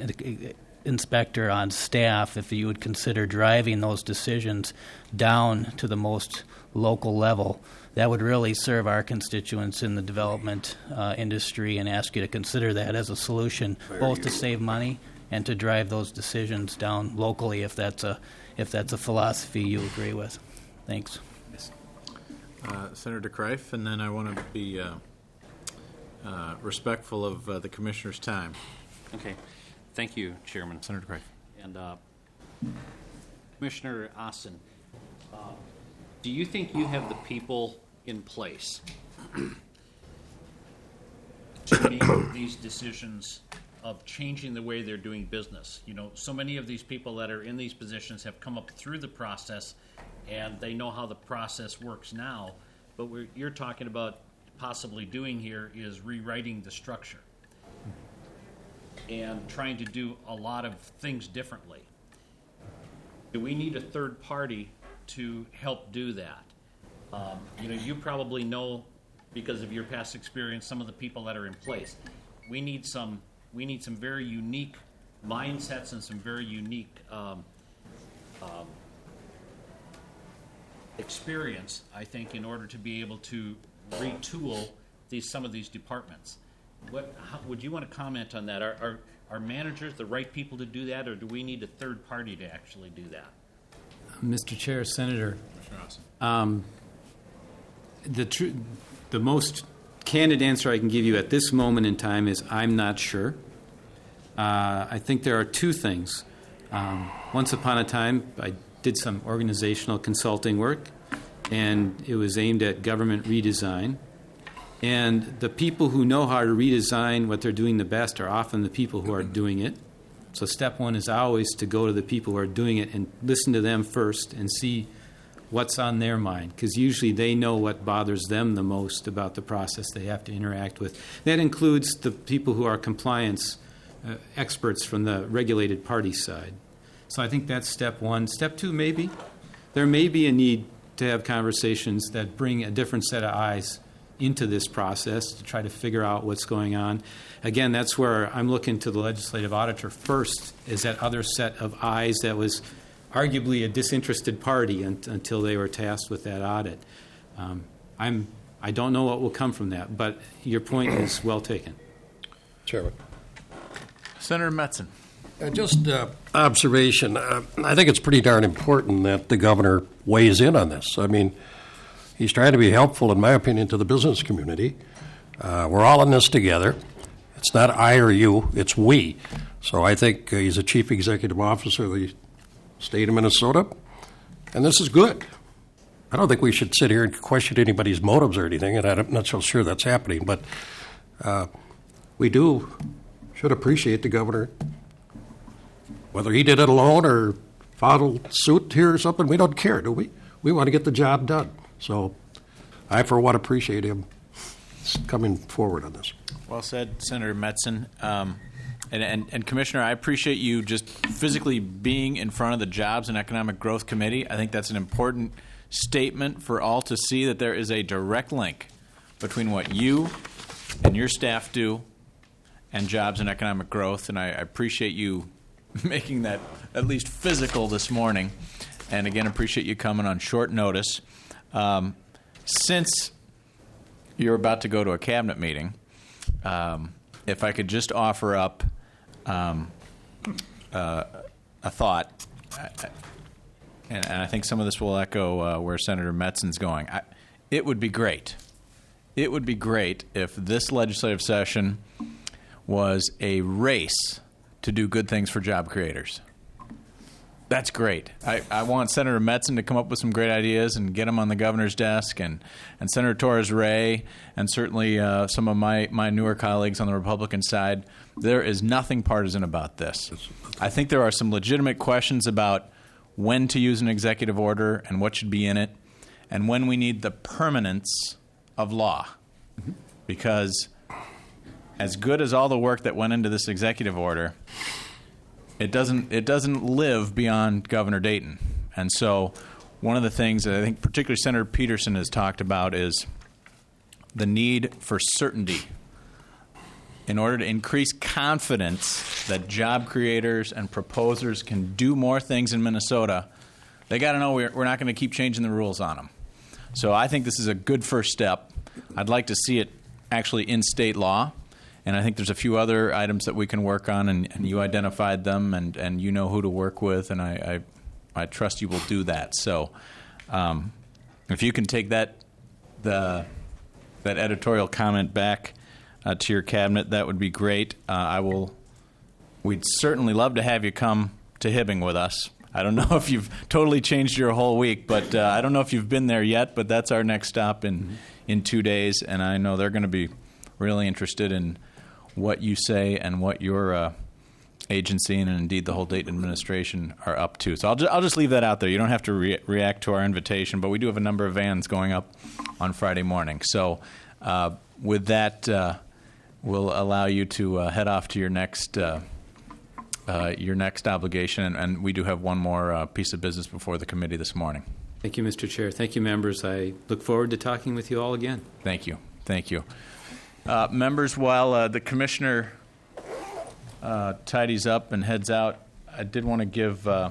inspector on staff, if you would consider driving those decisions down to the most local level. That would really serve our constituents in the development uh, industry, and ask you to consider that as a solution, both to save money and to drive those decisions down locally if that's a if that's a philosophy you agree with. Thanks. Uh, Senator DeCreif, and then I want to be uh, uh, respectful of uh, the commissioner's time. Okay. Thank you, Chairman. Senator DeCreif. And uh, Commissioner Austin, uh, do you think you have the people in place to make these decisions of changing the way they're doing business? You know, so many of these people that are in these positions have come up through the process, and they know how the process works now. But what you're talking about possibly doing here is rewriting the structure and trying to do a lot of things differently. Do we need a third party to help do that? Um, you know, you probably know, because of your past experience, some of the people that are in place. We need some. We need some very unique mindsets and some very unique um, um, experience, I think, in order to be able to retool these some of these departments. What how, would you want to comment on that? Are, are are managers the right people to do that, or do we need a third party to actually do that? Mister Chair, Senator, um, the tr- the most candid answer I can give you at this moment in time is I'm not sure. Uh, I think there are two things. Um, once upon a time, I did some organizational consulting work, and it was aimed at government redesign. And the people who know how to redesign what they're doing the best are often the people who are doing it. So step one is always to go to the people who are doing it and listen to them first and see what's on their mind, because usually they know what bothers them the most about the process they have to interact with. That includes the people who are compliance uh, experts from the regulated party side. So I think that's step one. Step two, maybe. There may be a need to have conversations that bring a different set of eyes into this process to try to figure out what's going on. Again, that's where I'm looking to the legislative auditor first, is that other set of eyes that was arguably a disinterested party un- until they were tasked with that audit. Um, I'm, I don't know what will come from that, but your point is well taken. Chairman. Senator Metzen. Uh, just uh, observation. Uh, I think it's pretty darn important that the governor weighs in on this. I mean, he's trying to be helpful, in my opinion, to the business community. Uh, we're all in this together. It's not I or you, it's we. So I think uh, he's a chief executive officer of the state of Minnesota, and this is good. I don't think we should sit here and question anybody's motives or anything, and I'm not so sure that's happening, but uh, we do should appreciate the governor. Whether he did it alone or filed suit here or something, we don't care, do we? We want to get the job done. So I, for one, appreciate him coming forward on this. Well said, Senator Metzen. Um, and, and, and, Commissioner, I appreciate you just physically being in front of the Jobs and Economic Growth Committee. I think that's an important statement for all to see, that there is a direct link between what you and your staff do and jobs and economic growth. And I, I appreciate you making that at least physical this morning. And again, appreciate you coming on short notice. Um, since you're about to go to a cabinet meeting, um, if I could just offer up um, uh, a thought, I, I, and, and I think some of this will echo uh, where Senator Metzen's going. I, it would be great. It would be great if this legislative session was a race to do good things for job creators. That's great. I, I want Senator Metzen to come up with some great ideas and get them on the governor's desk, and, and Senator Torres-Ray, and certainly uh, some of my, my newer colleagues on the Republican side. There is nothing partisan about this. I think there are some legitimate questions about when to use an executive order and what should be in it, and when we need the permanence of law. Mm-hmm. Because as good as all the work that went into this executive order, It doesn't. It doesn't live beyond Governor Dayton, and so one of the things that I think particularly Senator Peterson has talked about is the need for certainty in order to increase confidence that job creators and proposers can do more things in Minnesota. They got to know we're, we're not going to keep changing the rules on them. So I think this is a good first step. I'd like to see it actually in state law. And I think there's a few other items that we can work on, and, and you identified them, and, and you know who to work with, and I, I, I trust you will do that. So um, if you can take that the that editorial comment back uh, to your cabinet, that would be great. Uh, I will. We'd certainly love to have you come to Hibbing with us. I don't know if you've totally changed your whole week, but uh, I don't know if you've been there yet, but that's our next stop in, mm-hmm. in two days, and I know they're going to be really interested in what you say and what your uh, agency and indeed the whole Dayton administration are up to. So I'll just, I'll just leave that out there. You don't have to re- react to our invitation, but we do have a number of vans going up on Friday morning. So uh, with that, uh, we'll allow you to uh, head off to your next uh, uh, your next obligation, and, and we do have one more uh, piece of business before the committee this morning. Thank you, Mister Chair. Thank you, members. I look forward to talking with you all again. Thank you. Thank you. Uh, members, while uh, the commissioner uh, tidies up and heads out, I did want to give uh,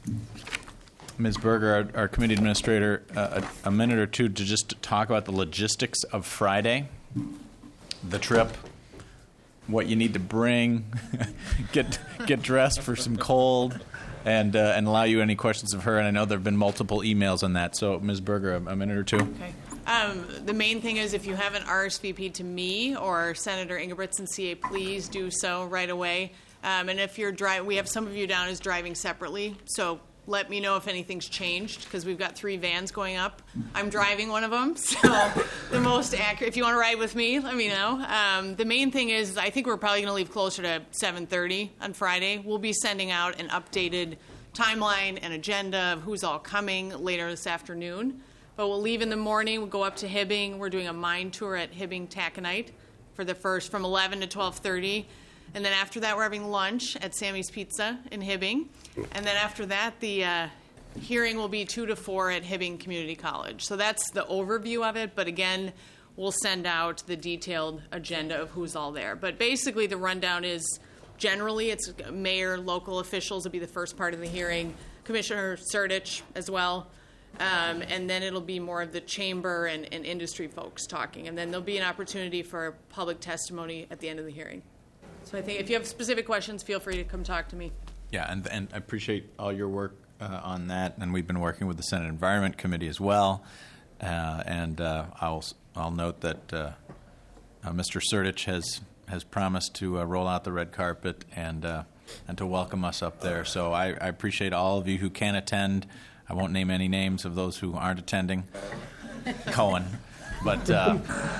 Miz Berger, our, our committee administrator, uh, a, a minute or two to just talk about the logistics of Friday, the trip, what you need to bring, get get dressed for some cold, and uh, and allow you any questions of her. And I know there have been multiple emails on that. So, Miz Berger, a, a minute or two. Okay. Um, the main thing is if you haven't R S V P'd to me or Senator Ingebrigtsen, C A, please do so right away. Um, and if you're driving, we have some of you down as driving separately, so let me know if anything's changed, because we've got three vans going up. I'm driving one of them, so the most accurate. If you want to ride with me, let me know. Um, the main thing is I think we're probably going to leave closer to seven thirty on Friday. We'll be sending out an updated timeline and agenda of who's all coming later this afternoon. But we'll leave in the morning. We'll go up to Hibbing. We're doing a mine tour at Hibbing Taconite for the first from eleven to twelve thirty. And then after that, we're having lunch at Sammy's Pizza in Hibbing. And then after that, the uh, hearing will be two to four at Hibbing Community College. So that's the overview of it. But again, we'll send out the detailed agenda of who's all there. But basically, the rundown is generally it's mayor, local officials will be the first part of the hearing, Commissioner Surdich as well. Um, and then it'll be more of the chamber and, and industry folks talking. And then there'll be an opportunity for public testimony at the end of the hearing. So I think if you have specific questions, feel free to come talk to me. Yeah, and, and I appreciate all your work uh, on that. And we've been working with the Senate Environment Committee as well. Uh, and uh, I'll I'll note that uh, uh, Mister Surdich has has promised to uh, roll out the red carpet and uh, and to welcome us up there. So I, I appreciate all of you who can attend. I won't name any names of those who aren't attending. Cohen. But uh,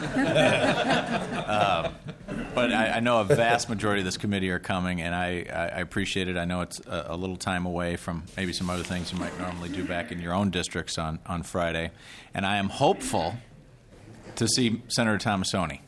uh, but I, I know a vast majority of this committee are coming, and I, I appreciate it. I know it's a, a little time away from maybe some other things you might normally do back in your own districts on, on Friday. And I am hopeful to see Senator Tomassoni.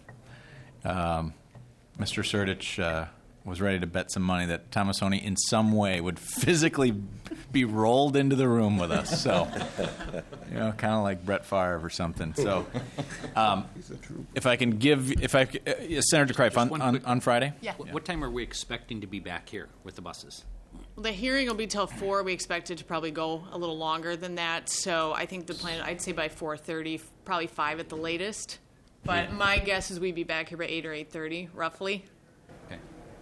Um, Mister Surdich uh, was ready to bet some money that Tomassoni in some way would physically be rolled into the room with us. So, you know, kind of like Brett Favre or something. So, um, if I can give, if I, uh, Senator Kreif, on, on, on Friday? Yeah. What, what time are we expecting to be back here with the buses? Well, the hearing will be till four. We expect it to probably go a little longer than that. So I think the plan, I'd say by four thirty, probably five at the latest. But my guess is we'd be back here by eight or eight thirty, roughly. Okay.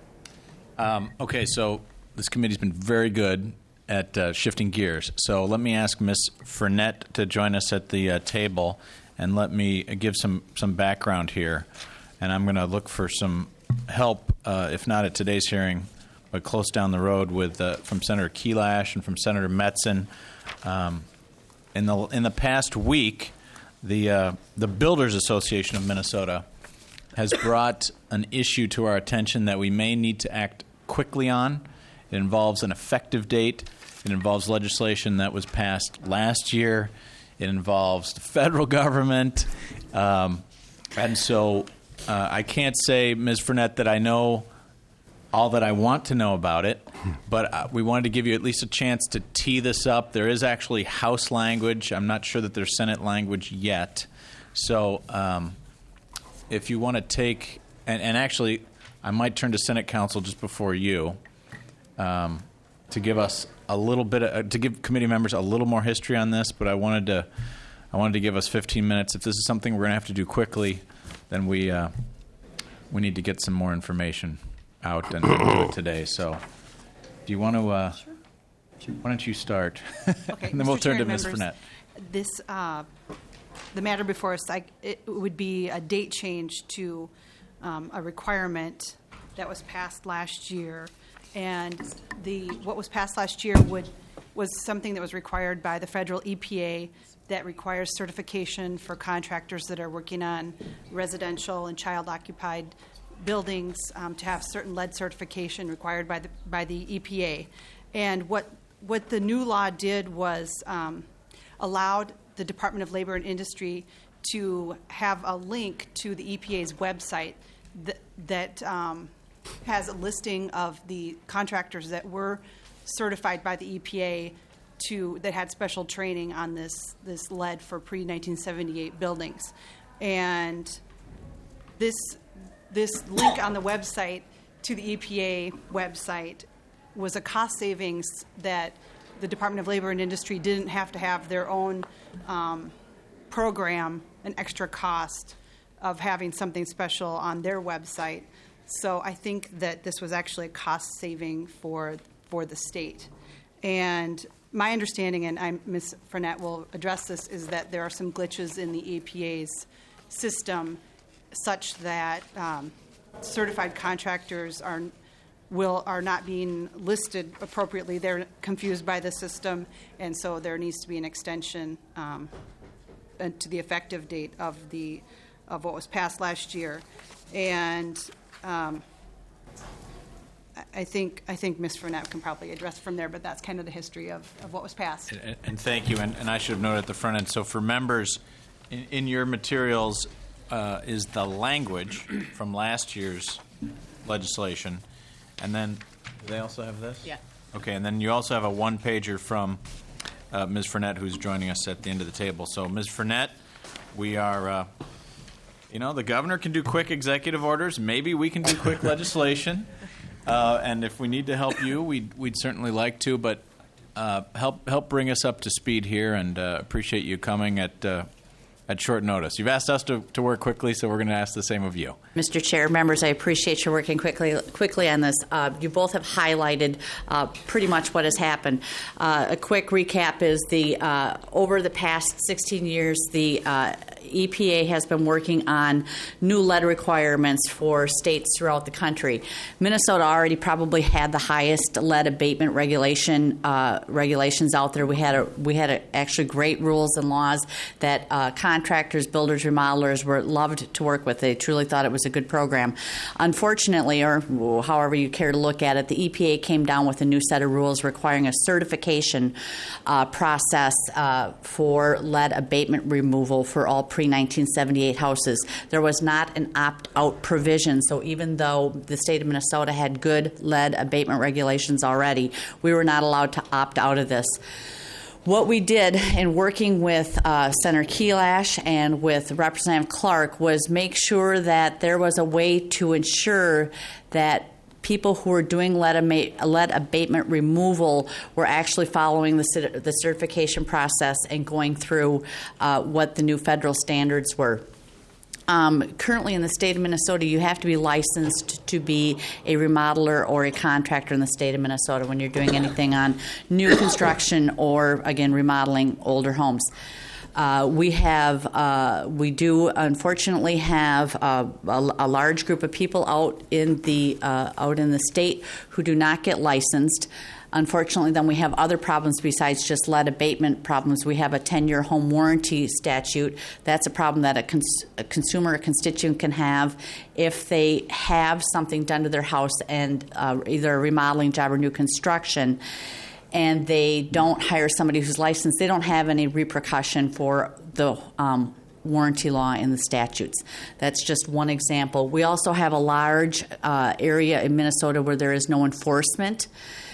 Um, okay, so this committee's been very good at uh, shifting gears. So let me ask Miz Fournette to join us at the uh, table, and let me give some, some background here. And I'm going to look for some help, uh, if not at today's hearing, but close down the road with uh, from Senator Kelash and from Senator Metzen. Um, in the in the past week, the uh, the Builders Association of Minnesota has brought an issue to our attention that we may need to act quickly on. It involves an effective date. It involves legislation that was passed last year. It involves the federal government. Um, and so uh, I can't say, Miz Fournette, that I know all that I want to know about it, but uh, we wanted to give you at least a chance to tee this up. There is actually House language. I'm not sure that there's Senate language yet. So um, if you want to take, and, and actually I might turn to Senate counsel just before you um, to give us a little bit of, uh, to give committee members a little more history on this, but I wanted to I wanted to give us fifteen minutes. If this is something we're going to have to do quickly, then we uh, we need to get some more information out and do it today. So do you want to uh, Sure. why don't you start? Okay, And then we'll Mister turn Chair to and Miz members, Fournette. This, uh, the matter before us, I, it would be a date change to um, a requirement that was passed last year. And the what was passed last year would was something that was required by the federal E P A that requires certification for contractors that are working on residential and child-occupied buildings um, to have certain lead certification required by the by the E P A. And what what the new law did was um, allowed the Department of Labor and Industry to have a link to the E P A's website that, that um, has a listing of the contractors that were certified by the E P A to that had special training on this this lead for pre nineteen seventy-eight buildings. And this this link on the website to the E P A website was a cost savings that the Department of Labor and Industry didn't have to have their own um, program, an extra cost of having something special on their website. So I think that this was actually a cost saving for for the state. And my understanding, and I'm, Miz Fournette will address this, is that there are some glitches in the A P A's system such that um, certified contractors are will are not being listed appropriately. They're confused by the system, and so there needs to be an extension um, to the effective date of the of what was passed last year. And um, I think I think Miz Fournette can probably address from there, but that's kind of the history of, of what was passed. And, and thank you. And, and I should have noted at the front end. So for members, in, in your materials uh, is the language from last year's legislation, and then do they also have this? Yeah. Okay, and then you also have a one pager from uh, Miz Fournette, who's joining us at the end of the table. So Miz Fournette, we are. Uh, You know, the governor can do quick executive orders. Maybe we can do quick legislation. Uh, and if we need to help you, we'd, we'd certainly like to. But uh, help help bring us up to speed here, and uh, appreciate you coming at uh, at short notice. You've asked us to, to work quickly, so we're going to ask the same of you. Mister Chair, members, I appreciate your working quickly quickly on this. Uh, you both have highlighted uh, pretty much what has happened. Uh, a quick recap is the uh, over the past sixteen years, the uh, E P A has been working on new lead requirements for states throughout the country. Minnesota already probably had the highest lead abatement regulation uh, regulations out there. We had a, we had a, actually great rules and laws that uh, contractors, builders, remodelers were loved to work with. They truly thought it was a good program. Unfortunately, or however you care to look at it, the E P A came down with a new set of rules requiring a certification uh, process uh, for lead abatement removal for all pre nineteen seventy-eight houses. There was not an opt-out provision, so even though the state of Minnesota had good lead abatement regulations already, we were not allowed to opt out of this. What we did in working with uh, Senator Kelash and with Representative Clark was make sure that there was a way to ensure that people who were doing lead, ama- lead abatement removal were actually following the, the certification process and going through uh, what the new federal standards were. Um, currently in the state of Minnesota, you have to be licensed to be a remodeler or a contractor in the state of Minnesota when you're doing anything on new construction or, again, remodeling older homes. Uh, we have, uh, we do unfortunately have uh, a, a large group of people out in the uh, out in the state who do not get licensed. Unfortunately, then we have other problems besides just lead abatement problems. We have a ten-year home warranty statute. That's a problem that a, cons- a consumer or constituent can have if they have something done to their house and uh, either a remodeling job or new construction, and they don't hire somebody who's licensed. They don't have any repercussion for the um, warranty law in the statutes. That's just one example. We also have a large uh, area in Minnesota where there is no enforcement.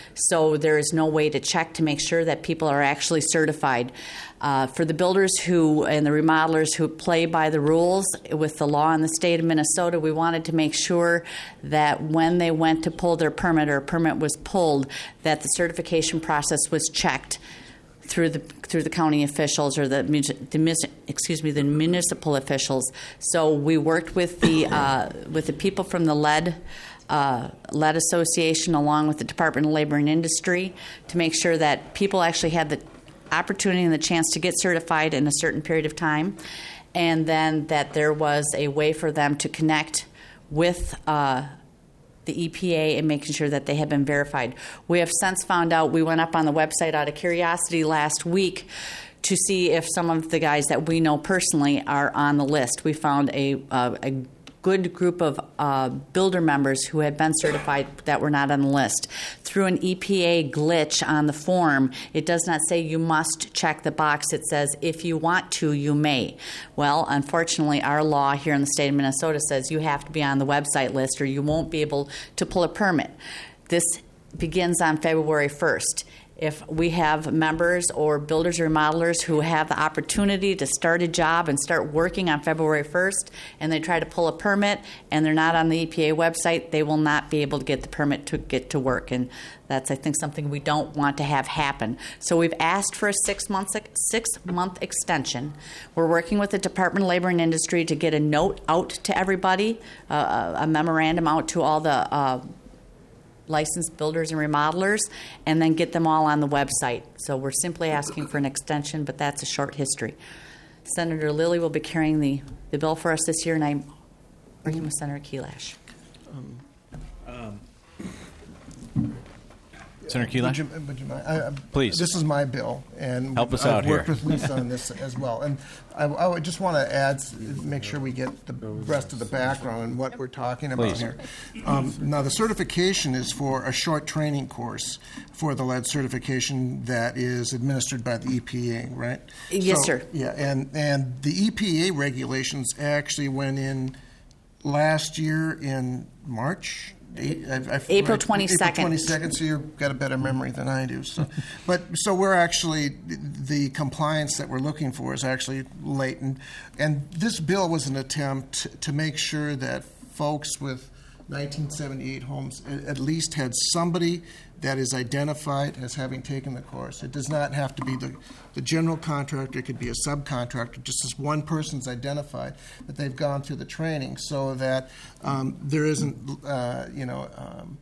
So there is no way to check to make sure that people are actually certified. Uh, for the builders who and the remodelers who play by the rules with the law in the state of Minnesota, we wanted to make sure that when they went to pull their permit or a permit was pulled, that the certification process was checked through the through the county officials or the, the excuse me the municipal officials. So we worked with the uh, with the people from the lead. Uh, lead Association along with the Department of Labor and Industry to make sure that people actually had the opportunity and the chance to get certified in a certain period of time, and then that there was a way for them to connect with uh, the E P A and making sure that they had been verified. We have since found out, we went up on the website out of curiosity last week to see if some of the guys that we know personally are on the list. We found a, uh, a good group of uh, builder members who had been certified that were not on the list. Through an E P A glitch on the form, it does not say you must check the box. It says if you want to, you may. Well, unfortunately, our law here in the state of Minnesota says you have to be on the website list or you won't be able to pull a permit. This begins on February first. If we have members or builders or remodelers who have the opportunity to start a job and start working on February first, and they try to pull a permit and they're not on the E P A website, they will not be able to get the permit to get to work. And that's, I think, something we don't want to have happen. So we've asked for a six month six month extension. We're working with the Department of Labor and Industry to get a note out to everybody, uh, a memorandum out to all the uh, licensed builders and remodelers, and then get them all on the website. So we're simply asking for an extension, but that's a short history. Senator Lilly will be carrying the, the bill for us this year, and I'm working with Senator Kelash. Um, um, Senator Kelash? Would you, would you mind? I, I, Please. This is my bill, and Help us I've out worked here. with Lisa on this as well. And I, I would just want to add, make sure we get the rest of the background and what we're talking about Please. here. Um, now, the certification is for a short training course for the lead certification that is administered by the E P A, right? Yes, So- sir. Yeah, and, and the E P A regulations actually went in last year in March. Eight, I, I, April right, twenty-second. April twenty-second, so you've got a better memory than I do. So, but so we're actually, the compliance that we're looking for is actually latent. And this bill was an attempt to make sure that folks with nineteen seventy-eight homes a- at least had somebody that is identified as having taken the course. It does not have to be the, the general contractor. It could be a subcontractor. Just as one person's identified that they've gone through the training, so that um, there isn't, uh, you know, um,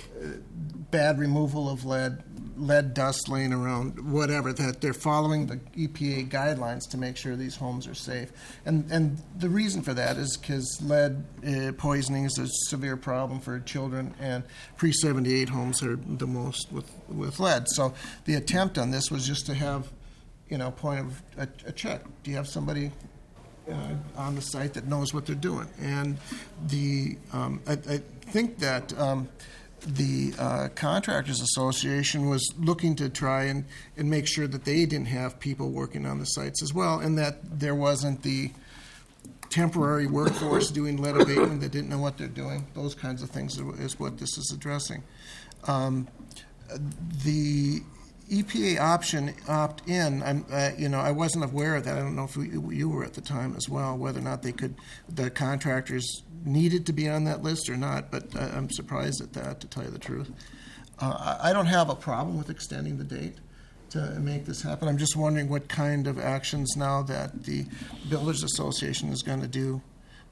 bad removal of lead, lead dust laying around, whatever, that they're following the E P A guidelines to make sure these homes are safe. And and the reason for that is because lead uh, poisoning is a severe problem for children, and pre seventy-eight homes are the most with, with lead. So the attempt on this was just to have, you know, point of a, a check. Do you have somebody uh, on the site that knows what they're doing? And the um, I, I think that um, the uh, Contractors Association was looking to try and, and make sure that they didn't have people working on the sites as well, and that there wasn't the temporary workforce doing lead abatement that didn't know what they're doing. Those kinds of things is what this is addressing. Um, the E P A option opt-in, I'm, uh, you know, I wasn't aware of that. I don't know if we, you were at the time as well, whether or not they could, the contractors needed to be on that list or not, but uh, I'm surprised at that, to tell you the truth. Uh, I I don't have a problem with extending the date to make this happen. I'm just wondering what kind of actions now that the Builders Association is going to do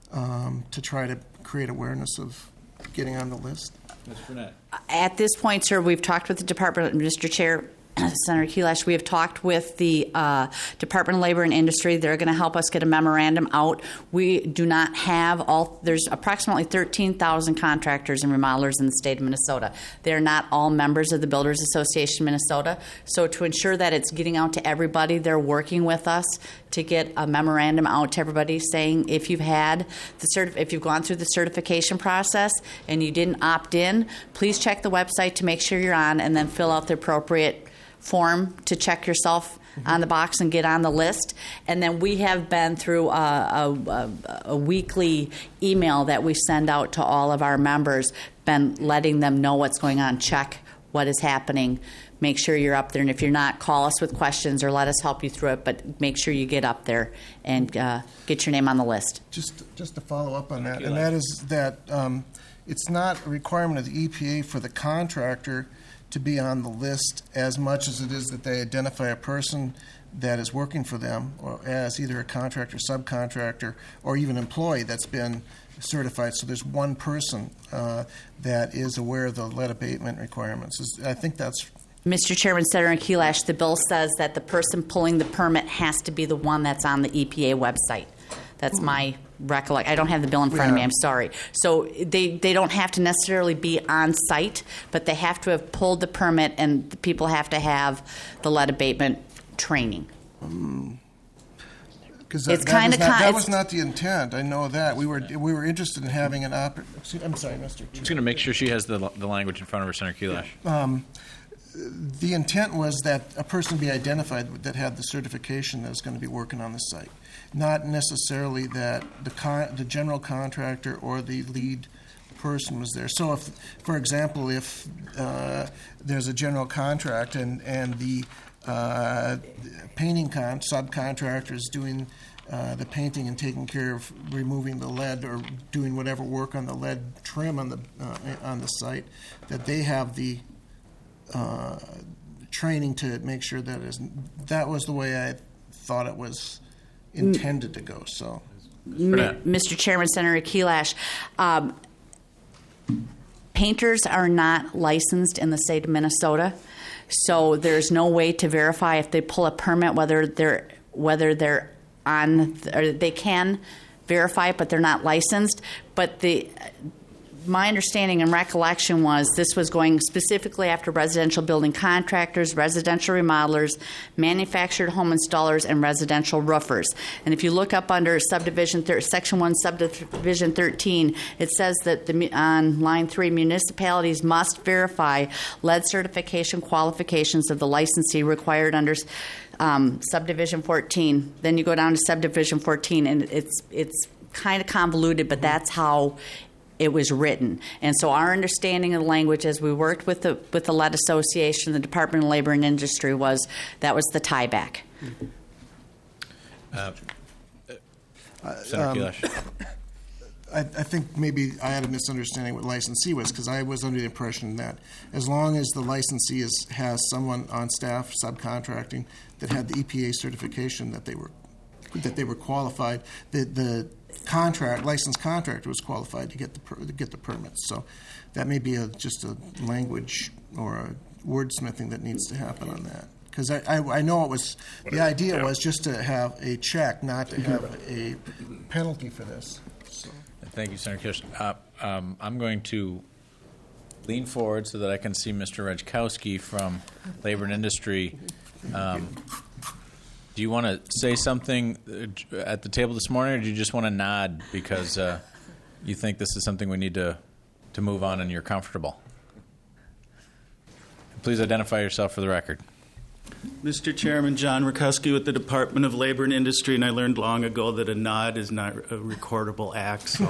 um, to try to create awareness of getting on the list. Miz Burnett. At this point, sir, we've talked with the Department, Mister Chair, Senator Kelash, we have talked with the uh, Department of Labor and Industry. They're going to help us get a memorandum out. We do not have all, there's approximately thirteen thousand contractors and remodelers in the state of Minnesota. They're not all members of the Builders Association Minnesota. So to ensure that it's getting out to everybody, they're working with us to get a memorandum out to everybody saying if you've had the certif- if you've gone through the certification process and you didn't opt in, please check the website to make sure you're on, and then fill out the appropriate form to check yourself mm-hmm. on the box and get on the list. And then we have been through a, a, a weekly email that we send out to all of our members, been letting them know what's going on, check what is happening, make sure you're up there. And if you're not, call us with questions or let us help you through it, but make sure you get up there and uh, get your name on the list. Just, just to follow up on that, and that is that um, it's not a requirement of the E P A for the contractor to be on the list as much as it is that they identify a person that is working for them or as either a contractor, subcontractor, or even employee that's been certified. So there's one person uh, that is aware of the lead abatement requirements. I think that's... Mister Chairman, Senator Kelash, the bill says that the person pulling the permit has to be the one that's on the E P A website. That's my recollect. I don't have the bill in front yeah. of me. I'm sorry. So they, they don't have to necessarily be on site, but they have to have pulled the permit, and the people have to have the lead abatement training. Um, Because that, it's that, kind was of not, con- that was not the intent. I know that. We were we were interested in having an oppor- I'm sorry, Mister Chair. I'm just going to make sure she has the the language in front of her, Senator Kelash. Um, the intent was that a person be identified that had the certification that was going to be working on the site, not necessarily that the con- the general contractor or the lead person was there. So if, for example, if uh, there's a general contract and, and the uh, painting con- subcontractor is doing uh, the painting and taking care of removing the lead or doing whatever work on the lead trim on the uh, on the site, that they have the uh, training to make sure that is that was the way I thought it was intended to go. So, M- Mister Chairman, Senator Kelash, um, painters are not licensed in the state of Minnesota, so there's no way to verify if they pull a permit whether they're whether they're on or they can verify it, but they're not licensed. But the my understanding and recollection was this was going specifically after residential building contractors, residential remodelers, manufactured home installers, and residential roofers. And if you look up under subdivision thir- section one, subdivision thirteen, it says that the, on line three, municipalities must verify lead certification qualifications of the licensee required under um, subdivision fourteen. Then you go down to subdivision fourteen, and it's it's kind of convoluted, but that's how it was written. And so our understanding of the language as we worked with the with the Lead Association, the Department of Labor and Industry, was that was the tie back. Uh, uh, Senator um, Kelash. I, I think maybe I had a misunderstanding what licensee was, because I was under the impression that as long as the licensee is, has someone on staff subcontracting that had the E P A certification that they were that they were qualified, the the contract licensed contractor was qualified to get the per, to get the permits. So that may be a, just a language or a wordsmithing that needs to happen on that. Because I, I, I know it was the idea was just to have a check, not to have a penalty for this. So. Thank you, Senator Kelash. Uh, um, I'm going to lean forward so that I can see Mister Rajkowski from Labor and Industry. Um, Do you want to say something at the table this morning, or do you just want to nod because uh, you think this is something we need to, to move on and you're comfortable? Please identify yourself for the record. Mister Chairman, John Rajkowski with the Department of Labor and Industry, and I learned long ago that a nod is not a recordable act, so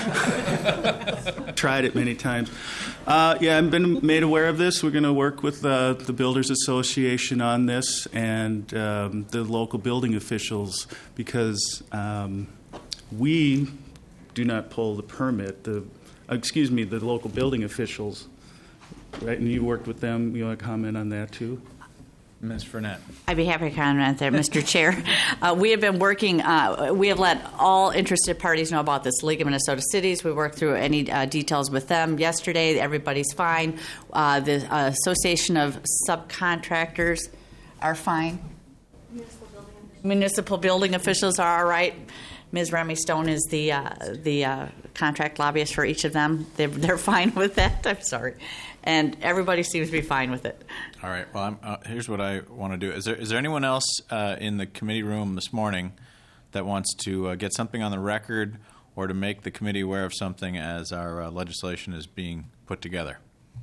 tried it many times. Uh, yeah, I've been made aware of this. We're going to work with uh, the Builders Association on this and um, the local building officials, because um, we do not pull the permit. The uh, excuse me, the local building officials, right? And you worked with them. You want to comment on that too? Miz Fournette. I'd be happy to comment there, Mister Chair. Uh, we have been working, uh, we have let all interested parties know about this, League of Minnesota Cities. We worked through any uh, details with them yesterday. Everybody's fine. Uh, the uh, Association of Subcontractors are fine. Municipal building officials, Municipal building officials are all right. Miz Remy Stone is the uh, the uh, contract lobbyist for each of them. They're, they're fine with that. I'm sorry. And everybody seems to be fine with it. All right. Well, I'm, uh, here's what I want to do. Is there is there anyone else uh, in the committee room this morning that wants to uh, get something on the record or to make the committee aware of something as our uh, legislation is being put together?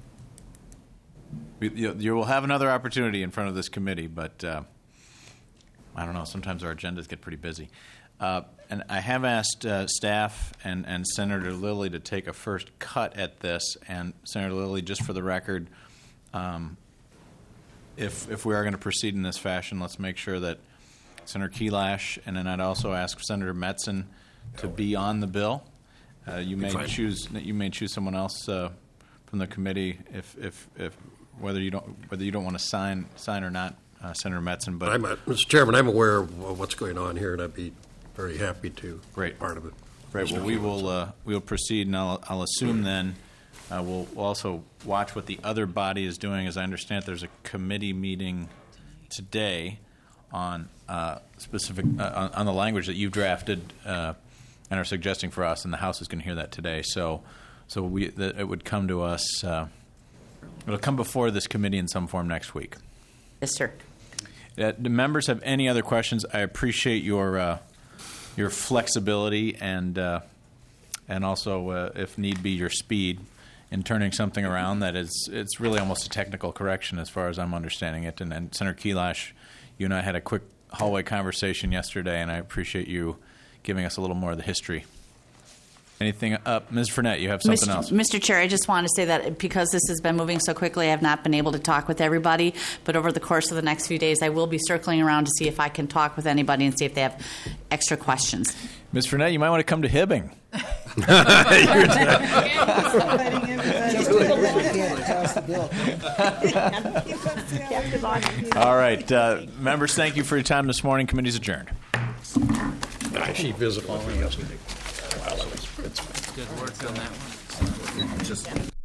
You, you will have another opportunity in front of this committee, but uh, I don't know. Sometimes our agendas get pretty busy. Uh, and I have asked uh, staff and, and Senator Lilly to take a first cut at this. And Senator Lilly, just for the record, um, if if we are going to proceed in this fashion, let's make sure that Senator Kelash, and then I'd also ask Senator Metzen to be on the bill. Uh, you may fine. choose you may choose someone else uh, from the committee if, if if whether you don't whether you don't want to sign sign or not, uh, Senator Metzen. But I'm, uh, Mister Chairman, I'm aware of what's going on here, and I'd be very happy to Great. be part of it. Right. Well, we will uh, we will proceed, and I'll, I'll assume then uh, we'll, we'll also watch what the other body is doing. As I understand, there's a committee meeting today on uh, specific uh, on, on the language that you've drafted uh, and are suggesting for us, and the House is going to hear that today. So, so we the, it would come to us. Uh, it'll come before this committee in some form next week. Yes, sir. Uh, do members have any other questions? I appreciate your. Uh, Your flexibility and uh, and also, uh, if need be, your speed in turning something around that is it's really almost a technical correction as far as I'm understanding it. And, and Senator Kelash, you and I had a quick hallway conversation yesterday, and I appreciate you giving us a little more of the history. Anything up? Miz Fournette, you have something Mister else. Mister Chair, I just want to say that because this has been moving so quickly, I have not been able to talk with everybody. But over the course of the next few days, I will be circling around to see if I can talk with anybody and see if they have extra questions. Miz Fournette, you might want to come to Hibbing. All right. Uh, members, thank you for your time this morning. Committee's adjourned. She visited with me yesterday. Good work on that one.